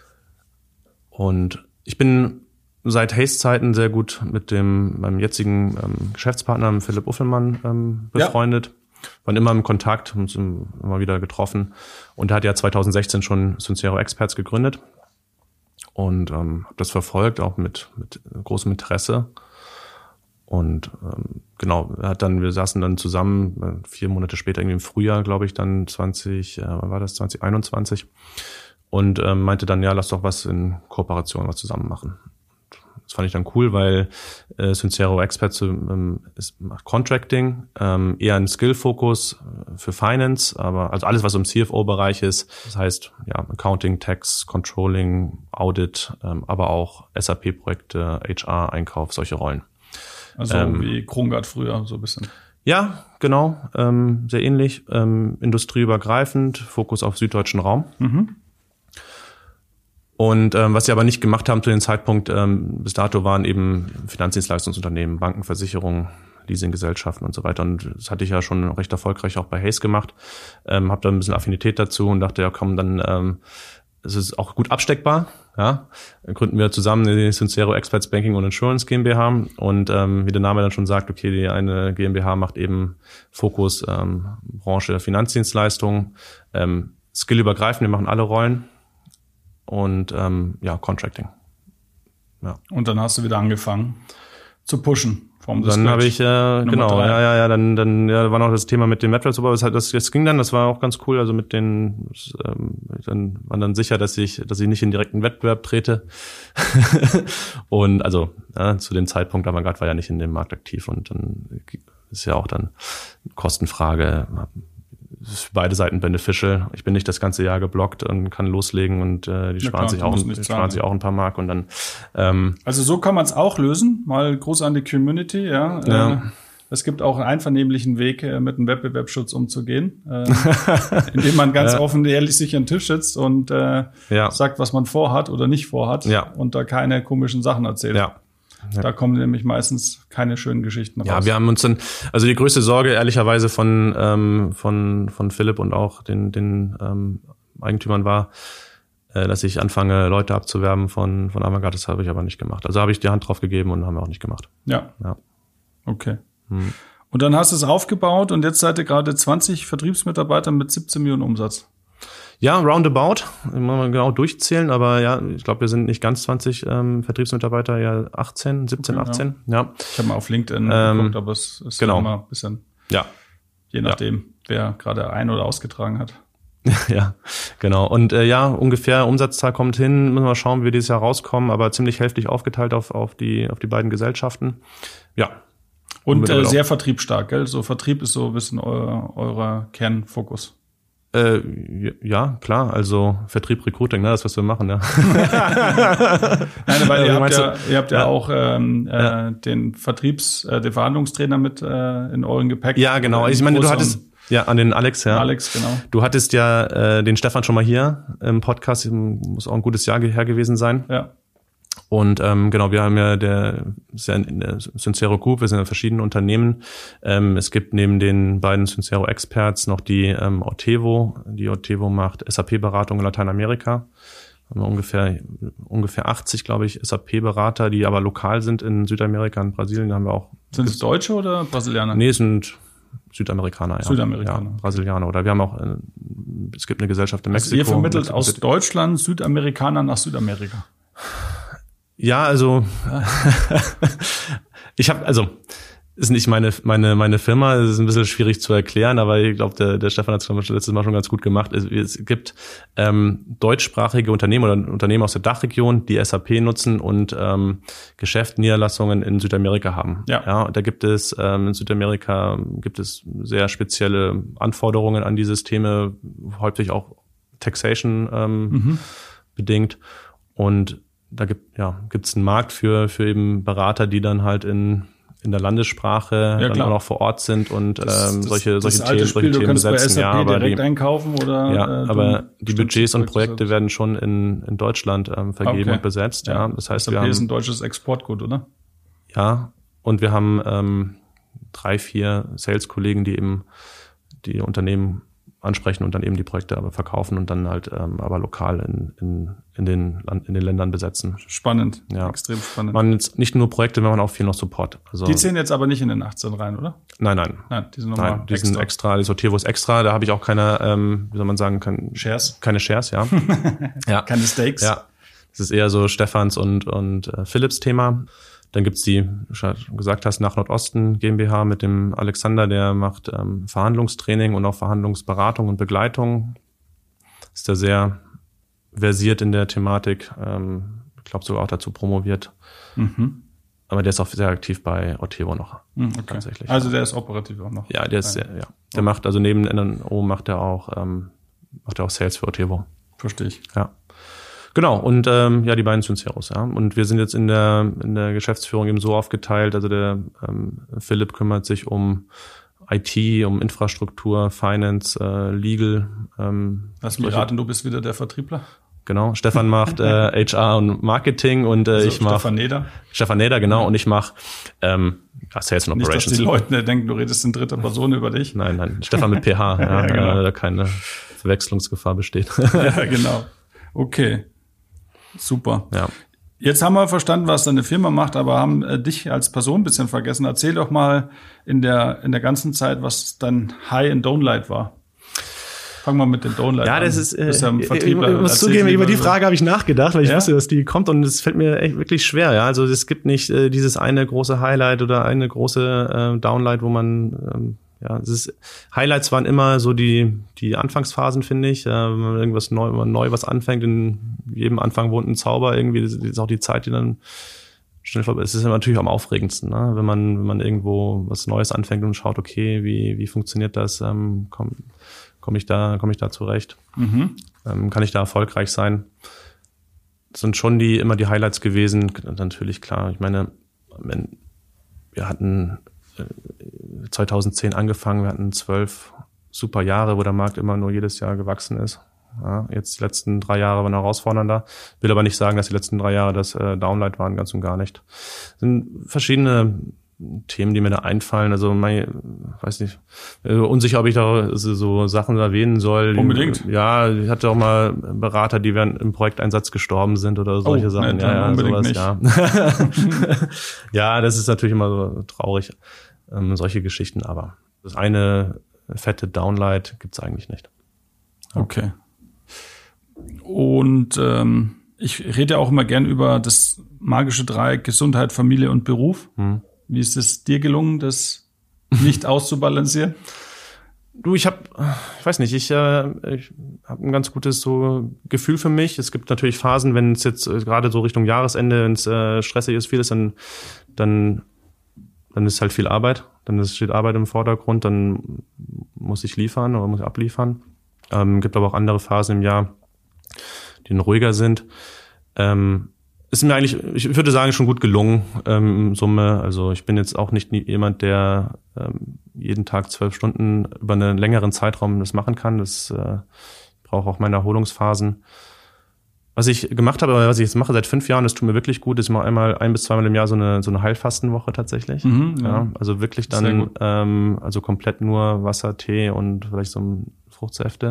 Und ich bin seit Hayes-Zeiten sehr gut mit dem meinem jetzigen ähm, Geschäftspartner Philipp Uffelmann ähm, befreundet. Ja. Waren immer im Kontakt, haben uns immer wieder getroffen. Und er hat ja zwanzig sechzehn schon Sincero Experts gegründet. Und ähm, habe das verfolgt, auch mit mit großem Interesse. Und ähm, genau, er hat dann, wir saßen dann zusammen, äh, vier Monate später, irgendwie im Frühjahr, glaube ich, dann zwanzig, äh, wann war das, zwanzig einundzwanzig. Und ähm, meinte dann, ja, lass doch was in Kooperation was zusammen machen. Das fand ich dann cool, weil äh, Sincero Experts ähm, ist, macht Contracting, ähm, eher ein Skill-Fokus für Finance, aber also alles, was im C F O-Bereich ist, das heißt ja Accounting, Tax, Controlling, Audit, ähm, aber auch S A P-Projekte, H R, Einkauf, solche Rollen. Also ähm, wie Krungard früher, so ein bisschen. Ja, genau, ähm, sehr ähnlich, ähm, industrieübergreifend, Fokus auf süddeutschen Raum. Mhm. Und ähm, was sie aber nicht gemacht haben zu dem Zeitpunkt, ähm, bis dato waren eben Finanzdienstleistungsunternehmen, Banken, Versicherungen, Leasinggesellschaften und so weiter. Und das hatte ich ja schon recht erfolgreich auch bei Hays gemacht. Ähm, habe da ein bisschen Affinität dazu und dachte, ja komm, dann ähm, es ist auch gut absteckbar. Ja, dann gründen wir zusammen die Sincero Experts Banking und Insurance GmbH. Und ähm, wie der Name dann schon sagt, okay, die eine GmbH macht eben Fokus ähm, Branche Finanzdienstleistungen, ähm, skillübergreifend, wir machen alle Rollen und ähm, ja, Contracting. Ja. Und dann hast du wieder angefangen zu pushen. Dann habe ich, äh, genau, drei. ja, ja, ja, dann, dann ja, war noch das Thema mit dem Webshops, aber das, das, das ging dann, das war auch ganz cool, also mit den, das, ähm, dann war dann sicher, dass ich, dass ich nicht in direkten Wettbewerb trete. Und also ja, zu dem Zeitpunkt, aber gerade war ja nicht in dem Markt aktiv und dann ist ja auch dann Kostenfrage, ist für beide Seiten beneficial. Ich bin nicht das ganze Jahr geblockt und kann loslegen und äh, die ja, sparen, klar, sich, auch, sparen zahlen, sich auch ein paar Mark und dann ähm, also so kann man es auch lösen. Mal groß an die Community, ja. ja. Äh, es gibt auch einen einvernehmlichen Weg, äh, mit dem Wettbewerbsschutz umzugehen, äh, indem man ganz ja. offen ehrlich sich an den Tisch sitzt und äh, ja. sagt, was man vorhat oder nicht vorhat ja. und da keine komischen Sachen erzählt. Ja. Ja. Da kommen nämlich meistens keine schönen Geschichten raus. Ja, wir haben uns dann, also die größte Sorge ehrlicherweise von ähm, von von Philipp und auch den den ähm, Eigentümern war, äh, dass ich anfange, Leute abzuwerben von von Avantgarde. Das habe ich aber nicht gemacht. Also habe ich die Hand drauf gegeben und haben wir auch nicht gemacht. Ja. Ja. Okay. Hm. Und dann hast du es aufgebaut und jetzt seid ihr gerade zwanzig Vertriebsmitarbeiter mit siebzehn Millionen Umsatz. Ja, roundabout, mal genau durchzählen, aber ja, ich glaube, wir sind nicht ganz zwanzig ähm, Vertriebsmitarbeiter, ja achtzehn, siebzehn, okay, achtzehn, ja. ja. Ich habe mal auf LinkedIn ähm, geguckt, aber es ist genau. immer ein bisschen, ja. je nachdem, ja. wer gerade ein- oder ausgetragen hat. Ja, genau. Und äh, ja, ungefähr Umsatzzahl kommt hin, müssen wir schauen, wie wir dieses Jahr rauskommen, aber ziemlich hälftig aufgeteilt auf auf die auf die beiden Gesellschaften. Ja. Und äh, sehr vertriebsstark, gell? So Vertrieb ist so ein bisschen euer, euer Kernfokus. Äh, ja, klar, also Vertrieb, Recruiting, ne, das, was wir machen, ja. Nein, weil ihr habt ja, ihr habt ja, ja auch ähm, ja. äh, den Vertriebs-, äh, den Verhandlungstrainer mit äh, in euren Gepäck. Ja, genau. Ich meine, du hattest, ja, an den Alex, ja. Alex, genau. Du hattest ja äh, den Stefan schon mal hier im Podcast, muss auch ein gutes Jahr her gewesen sein. Ja. Und ähm, genau, wir haben ja der, ist ja in der Sincero Group, wir sind in verschiedenen Unternehmen. Ähm, es gibt neben den beiden Sincero Experts noch die ähm, Ortevo. Die Ortevo macht S A P-Beratung in Lateinamerika. Haben wir ungefähr ungefähr achtzig, glaube ich, S A P-Berater, die aber lokal sind in Südamerika und Brasilien. Da haben wir auch. Sind es Deutsche oder Brasilianer? Nee, es sind Südamerikaner, ja. Südamerikaner. Ja, Brasilianer. Oder wir haben auch, äh, es gibt eine Gesellschaft in Mexiko. Also ihr vermittelt aus Deutschland Südamerikaner nach Südamerika. Ja, also ich habe, also ist nicht meine meine meine Firma, das ist ein bisschen schwierig zu erklären, aber ich glaube, der der Stefan hat es letztes Mal schon ganz gut gemacht. Es, es gibt ähm, deutschsprachige Unternehmen oder Unternehmen aus der Dachregion, die S A P nutzen und ähm, Geschäftsniederlassungen in Südamerika haben. Ja, ja und da gibt es ähm, in Südamerika gibt es sehr spezielle Anforderungen an die Systeme, häufig auch Taxation ähm, mhm. bedingt und da gibt ja gibt's einen Markt für für eben Berater, die dann halt in in der Landessprache ja, dann auch noch vor Ort sind und das, ähm, solche das, solche das Themen, Spiel, solche Themen besetzen. Bei S A P ja, aber direkt die, einkaufen oder ja, äh, aber die Budgets und Projekte selbst. werden schon in in Deutschland ähm, vergeben okay. und besetzt. Ja, ja. Das heißt, S A P wir haben ist ein deutsches Exportgut, oder? Ja, und wir haben ähm, drei, vier Sales-Kollegen, die eben die Unternehmen ansprechen und dann eben die Projekte aber verkaufen und dann halt ähm, aber lokal in, in, in, den Land, in den Ländern besetzen. Spannend, ja. Extrem spannend. Man jetzt nicht nur Projekte, wir machen auch viel noch Support. Also, die zählen jetzt aber nicht in den achtzehn rein, oder? Nein, nein. Nein, die sind nochmal nein, die extra. sind extra, die Sortierwo ist extra, da habe ich auch keine, ähm, wie soll man sagen, kein, Shares. Keine Shares, ja. ja. Keine Stakes. Ja. Das ist eher so Stefans und, und äh, Philipps Thema. Dann gibt's die, wie du schon gesagt hast, nach Nordosten GmbH mit dem Alexander, der macht ähm, Verhandlungstraining und auch Verhandlungsberatung und Begleitung. Ist da sehr versiert in der Thematik. Ähm, ich glaube sogar auch dazu promoviert. Mhm. Aber der ist auch sehr aktiv bei Ortevo noch. Mhm, okay. Tatsächlich. Also der ist operativ auch noch. Ja, der ist sehr, ja. Der okay. macht, also neben N N O macht er auch, ähm, macht er auch Sales für Ortevo. Verstehe ich. Ja. Genau, und ähm, ja, die beiden Sinceros, ja. Und wir sind jetzt in der in der Geschäftsführung eben so aufgeteilt, also der ähm, Philipp kümmert sich um I T, um Infrastruktur, Finance, äh, Legal. Ähm, Lass mich raten, du bist wieder der Vertriebler? Genau, Stefan macht äh, H R und Marketing und äh, also ich mache Stefan Neder. Stefan Neder, genau, und ich mache ähm, Sales and Operations. Nicht, dass die Leute denken, du redest in dritter Person über dich. Nein, nein, Stefan mit P H, ja, genau. Da keine Verwechslungsgefahr besteht. Ja, genau. Okay, super. Ja. Jetzt haben wir verstanden, was deine Firma macht, aber haben äh, dich als Person ein bisschen vergessen. Erzähl doch mal in der in der ganzen Zeit, was dein High in Downlight war. Fang mal mit den Downlight ja, an. Das ist, äh, ja ich, ich muss zugeben, über die Frage habe ich nachgedacht, weil ich ja? wusste, dass die kommt und es fällt mir echt wirklich schwer. Ja, also es gibt nicht äh, dieses eine große Highlight oder eine große äh, Downlight, wo man ähm, ja, es ist, Highlights waren immer so die die Anfangsphasen, finde ich. Äh, wenn man irgendwas neu, wenn man neu was anfängt, in jedem Anfang wohnt ein Zauber irgendwie. Das ist auch die Zeit, die dann schnell vorbei ist. Es ist natürlich am aufregendsten, ne? Wenn man wenn man irgendwo was Neues anfängt und schaut, okay, wie wie funktioniert das? Ähm, komm, komme ich da komme ich da zurecht? Mhm. Ähm, kann ich da erfolgreich sein? Das sind schon die immer die Highlights gewesen. Natürlich klar. Ich meine, wenn wir hatten zweitausendzehn angefangen, wir hatten zwölf super Jahre, wo der Markt immer nur jedes Jahr gewachsen ist. Ja, jetzt die letzten drei Jahre waren herausfordernder. Will aber nicht sagen, dass die letzten drei Jahre das äh, Downlight waren, ganz und gar nicht. Es sind verschiedene Themen, die mir da einfallen. Also, mein, weiß nicht, äh, unsicher, ob ich da so, so Sachen erwähnen soll. Unbedingt. Ja, ich hatte auch mal Berater, die während im Projekteinsatz gestorben sind oder solche oh, Sachen. Nee, ja, ja, unbedingt sowas, nicht. Ja. Ja, das ist natürlich immer so traurig. Ähm, solche Geschichten, aber das eine fette Downlight gibt's eigentlich nicht. Okay. Und ähm, ich rede ja auch immer gern über das magische Dreieck Gesundheit, Familie und Beruf. Hm. Wie ist es dir gelungen, das nicht auszubalancieren? Du, ich habe, ich weiß nicht, ich, äh, ich habe ein ganz gutes so Gefühl für mich. Es gibt natürlich Phasen, wenn es jetzt äh, gerade so Richtung Jahresende, wenn es äh, stressig ist, viel ist, dann dann dann ist halt viel Arbeit, dann steht Arbeit im Vordergrund, dann muss ich liefern oder muss ich abliefern. Ähm, gibt aber auch andere Phasen im Jahr, die ruhiger sind. Ähm, ist mir eigentlich, ich würde sagen, schon gut gelungen ähm, in Summe. Also ich bin jetzt auch nicht jemand, der ähm, jeden Tag zwölf Stunden über einen längeren Zeitraum das machen kann. Das äh, brauche auch meine Erholungsphasen. Was ich gemacht habe, was ich jetzt mache seit fünf Jahren, das tut mir wirklich gut, ist ich mache einmal ein bis zweimal im Jahr so eine so eine Heilfastenwoche tatsächlich. Mhm, ja. Ja, also wirklich dann ähm, also komplett nur Wasser, Tee und vielleicht so ein Fruchtsäfte.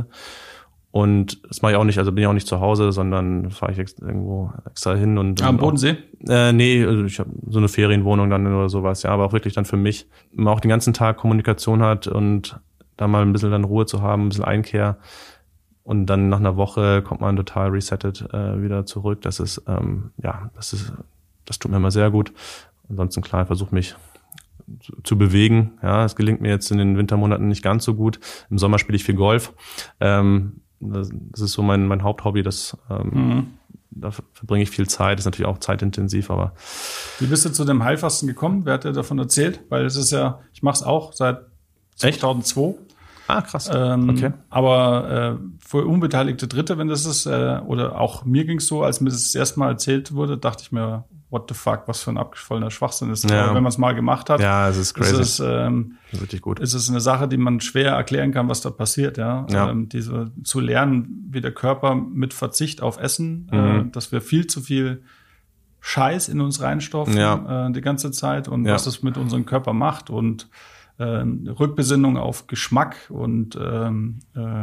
Und das mache ich auch nicht, also bin ich auch nicht zu Hause, sondern fahre ich ex- irgendwo extra hin und am Bodensee? Auch, äh, nee, also ich habe so eine Ferienwohnung dann oder sowas, ja, aber auch wirklich dann für mich, wenn man auch den ganzen Tag Kommunikation hat und da mal ein bisschen dann Ruhe zu haben, ein bisschen Einkehr. Und dann nach einer Woche kommt man total resettet äh, wieder zurück. Das ist, ähm, ja, das ist, das tut mir immer sehr gut. Ansonsten klar, ich versuche mich zu, zu bewegen. Ja, es gelingt mir jetzt in den Wintermonaten nicht ganz so gut. Im Sommer spiele ich viel Golf. Ähm, das, das ist so mein mein Haupthobby. Das ähm, mhm. Da verbringe ich viel Zeit. Das ist natürlich auch zeitintensiv, aber. Wie bist du zu dem Heilfasten gekommen? Wer hat dir davon erzählt? Weil es ist ja, ich mache es auch seit zweitausendzwei. Echt? Ah, krass. Ähm, okay. Aber äh, für unbeteiligte Dritte, wenn das ist, äh, oder auch mir ging's so, als mir das, das erste Mal erzählt wurde, dachte ich mir, what the fuck, was für ein abgeschwollener Schwachsinn ist. Ja. Aber wenn man es mal gemacht hat, ja, es ist crazy. Ist es, ähm, richtig gut. Ist es eine Sache, die man schwer erklären kann, was da passiert. Ja, ja. Ähm, diese zu lernen, wie der Körper mit Verzicht auf Essen, mhm. äh, dass wir viel zu viel Scheiß in uns reinstopfen ja. äh, die ganze Zeit und ja. was das mit unserem Körper macht und Ähm, Rückbesinnung auf Geschmack und ähm, äh,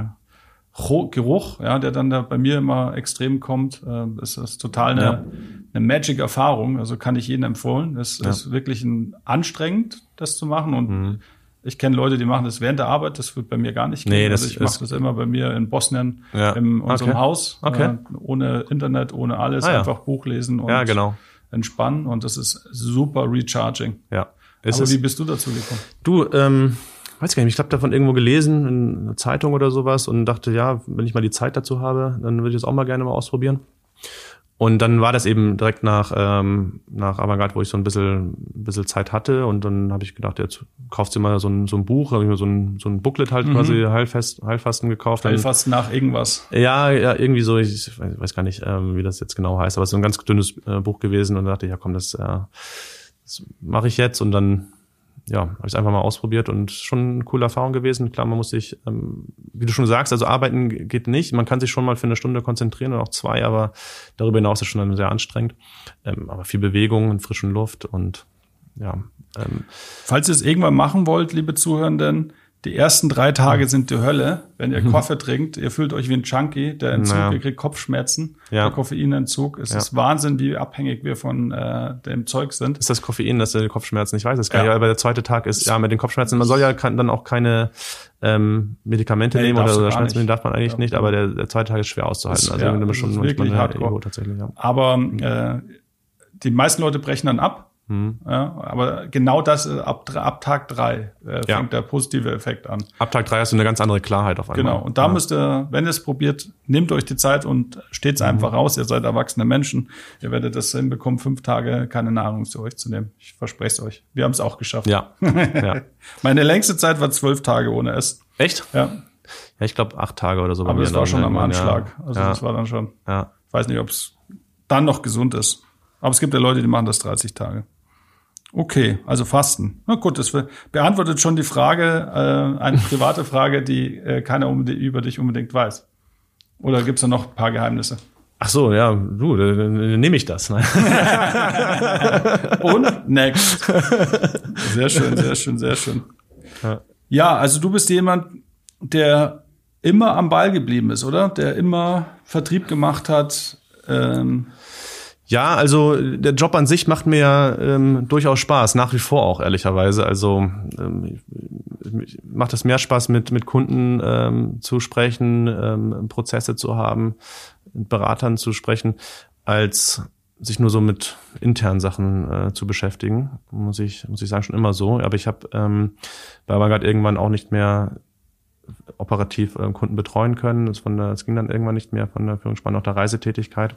Geruch, ja, der dann da bei mir immer extrem kommt. Äh, das ist total eine, ja. eine Magic-Erfahrung. Also kann ich jedem empfehlen. Es ja. ist wirklich ein, anstrengend, das zu machen. Und mhm. ich kenne Leute, die machen das während der Arbeit. Das wird bei mir gar nicht gehen. Nee, das also ich mache das immer bei mir in Bosnien, ja. in unserem okay. Haus, okay. äh, ohne Internet, ohne alles, ah, ja. einfach Buch lesen und ja, genau. entspannen. Und das ist super recharging. Ja. Ist Aber wie bist du dazu gekommen? Du, ähm, weiß gar nicht, ich habe davon irgendwo gelesen, in einer Zeitung oder sowas und dachte, ja, wenn ich mal die Zeit dazu habe, dann würde ich das auch mal gerne mal ausprobieren. Und dann war das eben direkt nach, ähm, nach Avantgarde, wo ich so ein bisschen, ein bisschen Zeit hatte. Und dann habe ich gedacht, jetzt kaufst du mal so ein, so ein Buch. Da habe ich mir so ein, so ein Booklet halt mhm. quasi Heilfest, Heilfasten gekauft. Heilfasten nach irgendwas. Ja, ja, irgendwie so, ich weiß gar nicht, ähm, wie das jetzt genau heißt, aber es ist so ein ganz dünnes äh, Buch gewesen. Und da dachte ich, ja komm, das, äh, das mache ich jetzt. Und dann ja, habe ich es einfach mal ausprobiert und schon eine coole Erfahrung gewesen. Klar, man muss sich, ähm, wie du schon sagst, also arbeiten geht nicht. Man kann sich schon mal für eine Stunde konzentrieren oder auch zwei, aber darüber hinaus ist schon sehr anstrengend. Ähm, aber viel Bewegung und frischen Luft und ja. Ähm, Falls ihr es irgendwann machen wollt, liebe Zuhörenden, die ersten drei Tage sind die Hölle. Wenn ihr Kaffee trinkt, ihr fühlt euch wie ein Junkie, der Entzug, naja. ihr kriegt Kopfschmerzen, ja. der Koffeinentzug. Es ja. ist Wahnsinn, wie abhängig wir von äh, dem Zeug sind. Ist das Koffein, das die Kopfschmerzen? Ich weiß es gar nicht, ja. aber der zweite Tag ist ja mit den Kopfschmerzen. Man soll ja kann, dann auch keine ähm, Medikamente nee, nehmen oder, oder Schmerzmittel darf man eigentlich ja. nicht, aber der, der zweite Tag ist schwer auszuhalten. Ist, also ja, das schon wirklich hardcore. Ego tatsächlich. Ja. Aber äh, die meisten Leute brechen dann ab. Hm. Ja, aber genau das ab, ab Tag drei äh, fängt ja. der positive Effekt an. Ab Tag drei hast du eine ganz andere Klarheit auf einmal. Genau, und da ja. müsst ihr, wenn ihr es probiert, nehmt euch die Zeit und steht's mhm. einfach raus. Ihr seid erwachsene Menschen. Ihr werdet das hinbekommen, fünf Tage keine Nahrung zu euch zu nehmen. Ich verspreche es euch. Wir haben es auch geschafft. Ja. ja. Meine längste Zeit war zwölf Tage ohne Essen. Echt? Ja. Ja, ich glaube acht Tage oder so. Aber das war schon am Anschlag. Ja. Also ja. das war dann schon. Ja. Ich weiß nicht, ob es dann noch gesund ist. Aber es gibt ja Leute, die machen das dreißig Tage. Okay, also Fasten. Na gut, das beantwortet schon die Frage, äh, eine private Frage, die äh, keiner unbedingt, über dich unbedingt weiß. Oder gibt's da noch ein paar Geheimnisse? Ach so, ja, du, dann, dann nehme ich das. Ne? Und next. Sehr schön, sehr schön, sehr schön. Ja. ja, also du bist jemand, der immer am Ball geblieben ist, oder? Der immer Vertrieb gemacht hat. Ähm, Ja, also der Job an sich macht mir ähm, durchaus Spaß, nach wie vor auch, ehrlicherweise. Also ähm, macht es mehr Spaß, mit mit Kunden ähm, zu sprechen, ähm, Prozesse zu haben, mit Beratern zu sprechen, als sich nur so mit internen Sachen äh, zu beschäftigen. Muss ich muss ich sagen, schon immer so. Aber ich habe ähm, bei Avantgarde irgendwann auch nicht mehr operativ äh, Kunden betreuen können. Das, von der, das ging dann irgendwann nicht mehr von der Führungsspanne auch der Reisetätigkeit.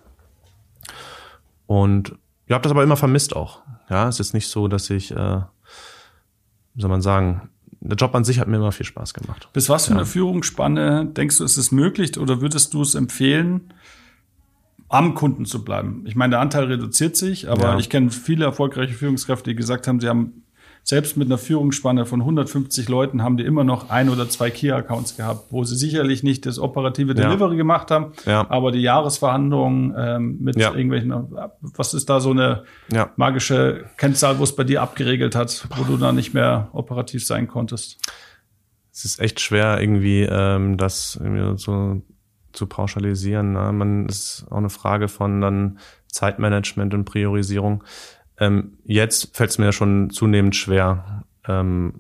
Und ich habe das aber immer vermisst auch. Ja, es ist nicht so, dass ich, äh, wie soll man sagen, der Job an sich hat mir immer viel Spaß gemacht. Bis was für ja. eine Führungsspanne denkst du, ist es möglich oder würdest du es empfehlen, am Kunden zu bleiben? Ich meine, der Anteil reduziert sich, aber ja. ich kenne viele erfolgreiche Führungskräfte, die gesagt haben, sie haben selbst mit einer Führungsspanne von hundertfünfzig Leuten haben die immer noch ein oder zwei Key-Accounts gehabt, wo sie sicherlich nicht das operative Delivery ja. gemacht haben, ja. aber die Jahresverhandlungen ähm, mit ja. irgendwelchen, was ist da so eine ja. magische Kennzahl, wo es bei dir abgeregelt hat, wo du da nicht mehr operativ sein konntest? Es ist echt schwer, irgendwie ähm, das irgendwie so zu pauschalisieren. Ne? Man ist auch eine Frage von dann Zeitmanagement und Priorisierung. Ähm, jetzt fällt es mir schon zunehmend schwer, ähm,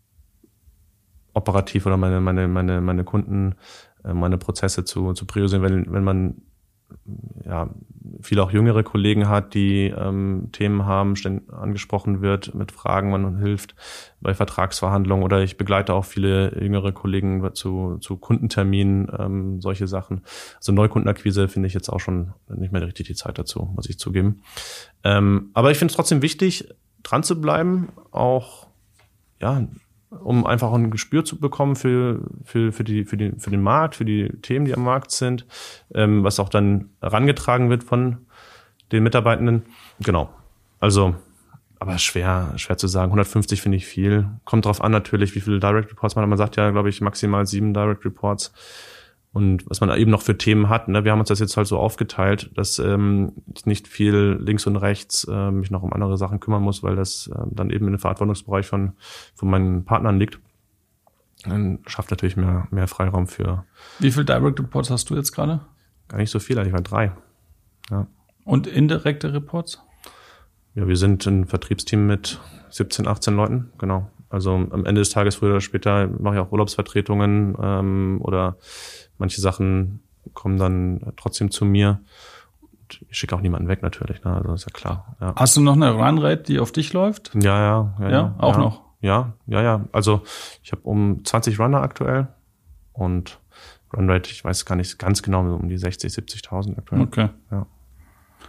operativ oder meine meine meine meine Kunden, äh, meine Prozesse zu zu priorisieren, wenn wenn man ja viele auch jüngere Kollegen hat, die ähm, Themen haben, ständig angesprochen wird mit Fragen, man hilft bei Vertragsverhandlungen oder ich begleite auch viele jüngere Kollegen zu zu Kundenterminen, ähm, solche Sachen. Also Neukundenakquise finde ich jetzt auch schon nicht mehr richtig die Zeit dazu, muss ich zugeben. Ähm, aber ich finde es trotzdem wichtig, dran zu bleiben, auch ja, um einfach ein Gespür zu bekommen für für für die für den für den Markt, für die Themen, die am Markt sind, ähm, was auch dann herangetragen wird von den Mitarbeitenden. Genau. Also, aber schwer schwer zu sagen. hundertfünfzig finde ich viel. Kommt drauf an natürlich, wie viele Direct Reports man hat. Man sagt ja, glaube ich, maximal sieben Direct Reports. Und was man eben noch für Themen hat, ne? Wir haben uns das jetzt halt so aufgeteilt, dass ähm, ich nicht viel links und rechts äh, mich noch um andere Sachen kümmern muss, weil das äh, dann eben in den Verantwortungsbereich von von meinen Partnern liegt. Dann schafft natürlich mehr mehr Freiraum für. Wie viele Direct Reports hast du jetzt gerade? Gar nicht so viel, eigentlich mal drei. Ja. Und indirekte Reports? Ja, wir sind ein Vertriebsteam mit siebzehn, achtzehn Leuten, genau. Also am Ende des Tages, früher oder später, mache ich auch Urlaubsvertretungen ähm, oder manche Sachen kommen dann trotzdem zu mir. Und ich schicke auch niemanden weg natürlich, ne? Also ist ja klar. Ja. Hast du noch eine Runrate, die auf dich läuft? Ja, ja. Ja, ja, ja auch ja, noch? Ja, ja, ja. Also ich habe um zwanzig Runner aktuell und Runrate, ich weiß gar nicht ganz genau, um die sechzig, siebzigtausend aktuell. Okay. Ja.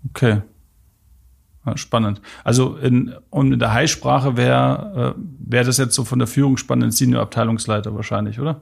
Okay. Ja, spannend. Also in, und in der High-Sprache wäre äh, wär das jetzt so von der Führungsspanne ein Senior-Abteilungsleiter wahrscheinlich, oder?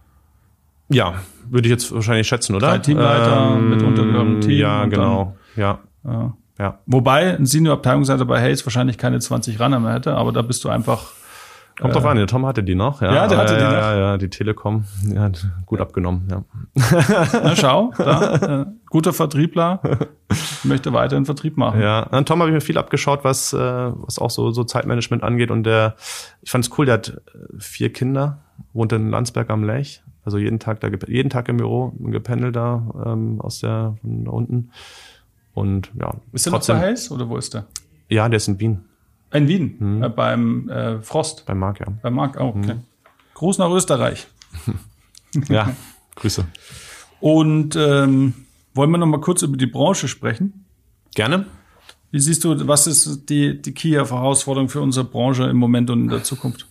Ja, würde ich jetzt wahrscheinlich schätzen, oder? Drei Teamleiter ähm, mit untergehörigem Team. Ja, genau. Dann, ja. ja. ja. Wobei ein Senior-Abteilungsleiter bei Hayes wahrscheinlich keine zwanzig Runner mehr hätte, aber da bist du einfach... Kommt drauf an, der Tom hatte die noch. Ja, ja der hatte ja, die ja, noch. Ja, ja, die Telekom die hat gut abgenommen. Ja. Na schau, da, äh, guter Vertriebler, möchte weiter in Vertrieb machen. Ja, an Tom habe ich mir viel abgeschaut, was äh, was auch so so Zeitmanagement angeht. Und der, ich fand es cool, der hat vier Kinder, wohnt in Landsberg am Lech, also jeden Tag da jeden Tag im Büro gependelt da ähm, aus der von da unten. Und ja. Ist der noch bei Hayes oder wo ist der? Ja, der ist in Wien. In Wien, hm. äh, beim äh, Frost. Beim Marc, ja. Beim Marc, oh, okay. Hm. Gruß nach Österreich. Ja, Grüße. Und ähm, wollen wir noch mal kurz über die Branche sprechen? Gerne. Wie siehst du, was ist die, die Key-Herausforderung für unsere Branche im Moment und in der Zukunft?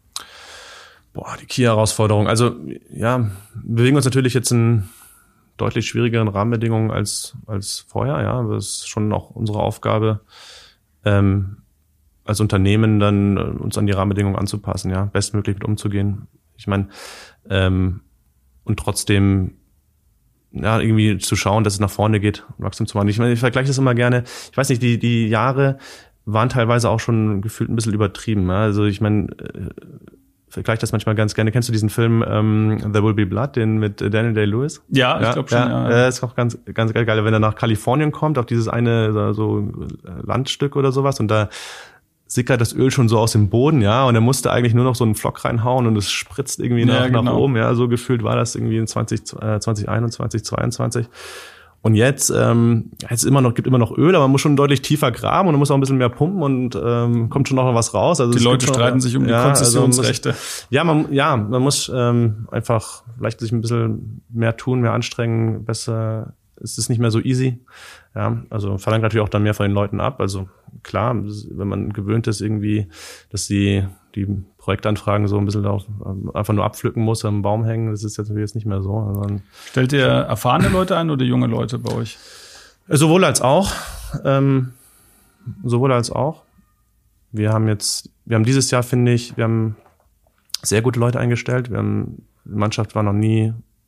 Boah, die Key-Herausforderung. Also, ja, wir bewegen uns natürlich jetzt in deutlich schwierigeren Rahmenbedingungen als, als vorher, ja. Das ist schon auch unsere Aufgabe, ähm, als Unternehmen dann uns an die Rahmenbedingungen anzupassen, ja, bestmöglich mit umzugehen. Ich meine, ähm, und trotzdem ja irgendwie zu schauen, dass es nach vorne geht, Wachstum zu machen. Ich meine, ich vergleiche das immer gerne. Ich weiß nicht, die die Jahre waren teilweise auch schon gefühlt ein bisschen übertrieben. Ja? Also ich meine, äh, vergleiche das manchmal ganz gerne. Kennst du diesen Film ähm, There Will Be Blood, den mit Daniel Day-Lewis? Ja, ich ja, glaube schon. Ja, ja. ja. Ist auch ganz ganz geil, wenn er nach Kalifornien kommt, auf dieses eine so Landstück oder sowas und da sickert das Öl schon so aus dem Boden, ja, und er musste eigentlich nur noch so einen Flock reinhauen und es spritzt irgendwie nach, ja, genau. nach oben, ja, so gefühlt war das irgendwie in zwanzig, äh, zwanzig einundzwanzig, zweiundzwanzig. Und jetzt, ähm, jetzt immer noch, gibt immer noch Öl, aber man muss schon deutlich tiefer graben und man muss auch ein bisschen mehr pumpen und ähm, kommt schon noch was raus. Also die Leute streiten noch, sich um die ja, Konzessionsrechte. Also muss, ja, man, ja, man muss ähm, einfach vielleicht sich ein bisschen mehr tun, mehr anstrengen, besser. Es ist nicht mehr so easy. Ja, also verlangt natürlich auch dann mehr von den Leuten ab. Also klar, wenn man gewöhnt ist irgendwie, dass die die Projektanfragen so ein bisschen auch einfach nur abpflücken muss, am Baum hängen, das ist jetzt natürlich jetzt nicht mehr so. Also stellt ihr erfahrene Leute ein oder junge Leute bei euch? Sowohl als auch. Ähm, sowohl als auch. Wir haben jetzt, wir haben dieses Jahr, finde ich, wir haben sehr gute Leute eingestellt. Wir haben, die Mannschaft war noch nie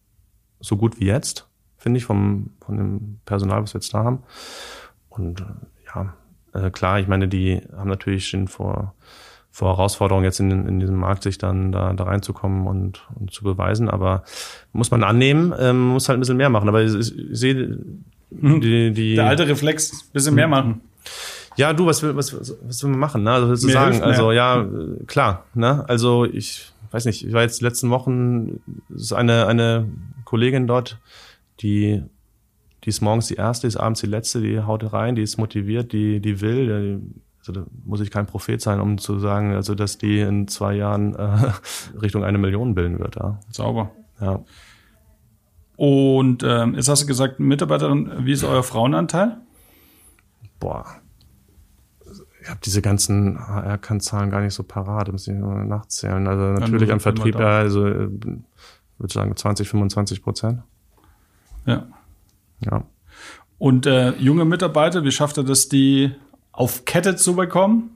so gut wie jetzt, finde ich, vom, von dem Personal, was wir jetzt da haben. Und ja, äh, klar, ich meine, die haben natürlich schon vor, vor Herausforderungen jetzt in, in diesem Markt, sich dann da, da reinzukommen und, und zu beweisen. Aber muss man annehmen, ähm, muss halt ein bisschen mehr machen. Aber ich, ich, ich sehe die, die... Der alte Reflex, ein bisschen mehr machen. Ja, du, was will, was, was will man machen, ne? Also, willst du sagen? Also, ja, klar, ne? Also, ich weiß nicht, ich war jetzt die letzten Wochen, es ist eine, eine Kollegin dort, die, die ist morgens die erste, ist abends die letzte, die haut rein, die ist motiviert, die, die will, die, also da muss ich kein Prophet sein, um zu sagen, also, dass die in zwei Jahren äh, Richtung eine Million bilden wird, ja. Sauber. Ja. Und ähm, jetzt hast du gesagt, Mitarbeiterin, wie ist euer Frauenanteil? Boah. Ich habe diese ganzen H R-Kennzahlen gar nicht so parat, muss ich nur nachzählen. Also natürlich am Vertrieb, ja, also ich würde sagen zwanzig, fünfundzwanzig Prozent. Ja. Ja. Und äh, junge Mitarbeiter, wie schafft ihr das, die auf Kette zu bekommen?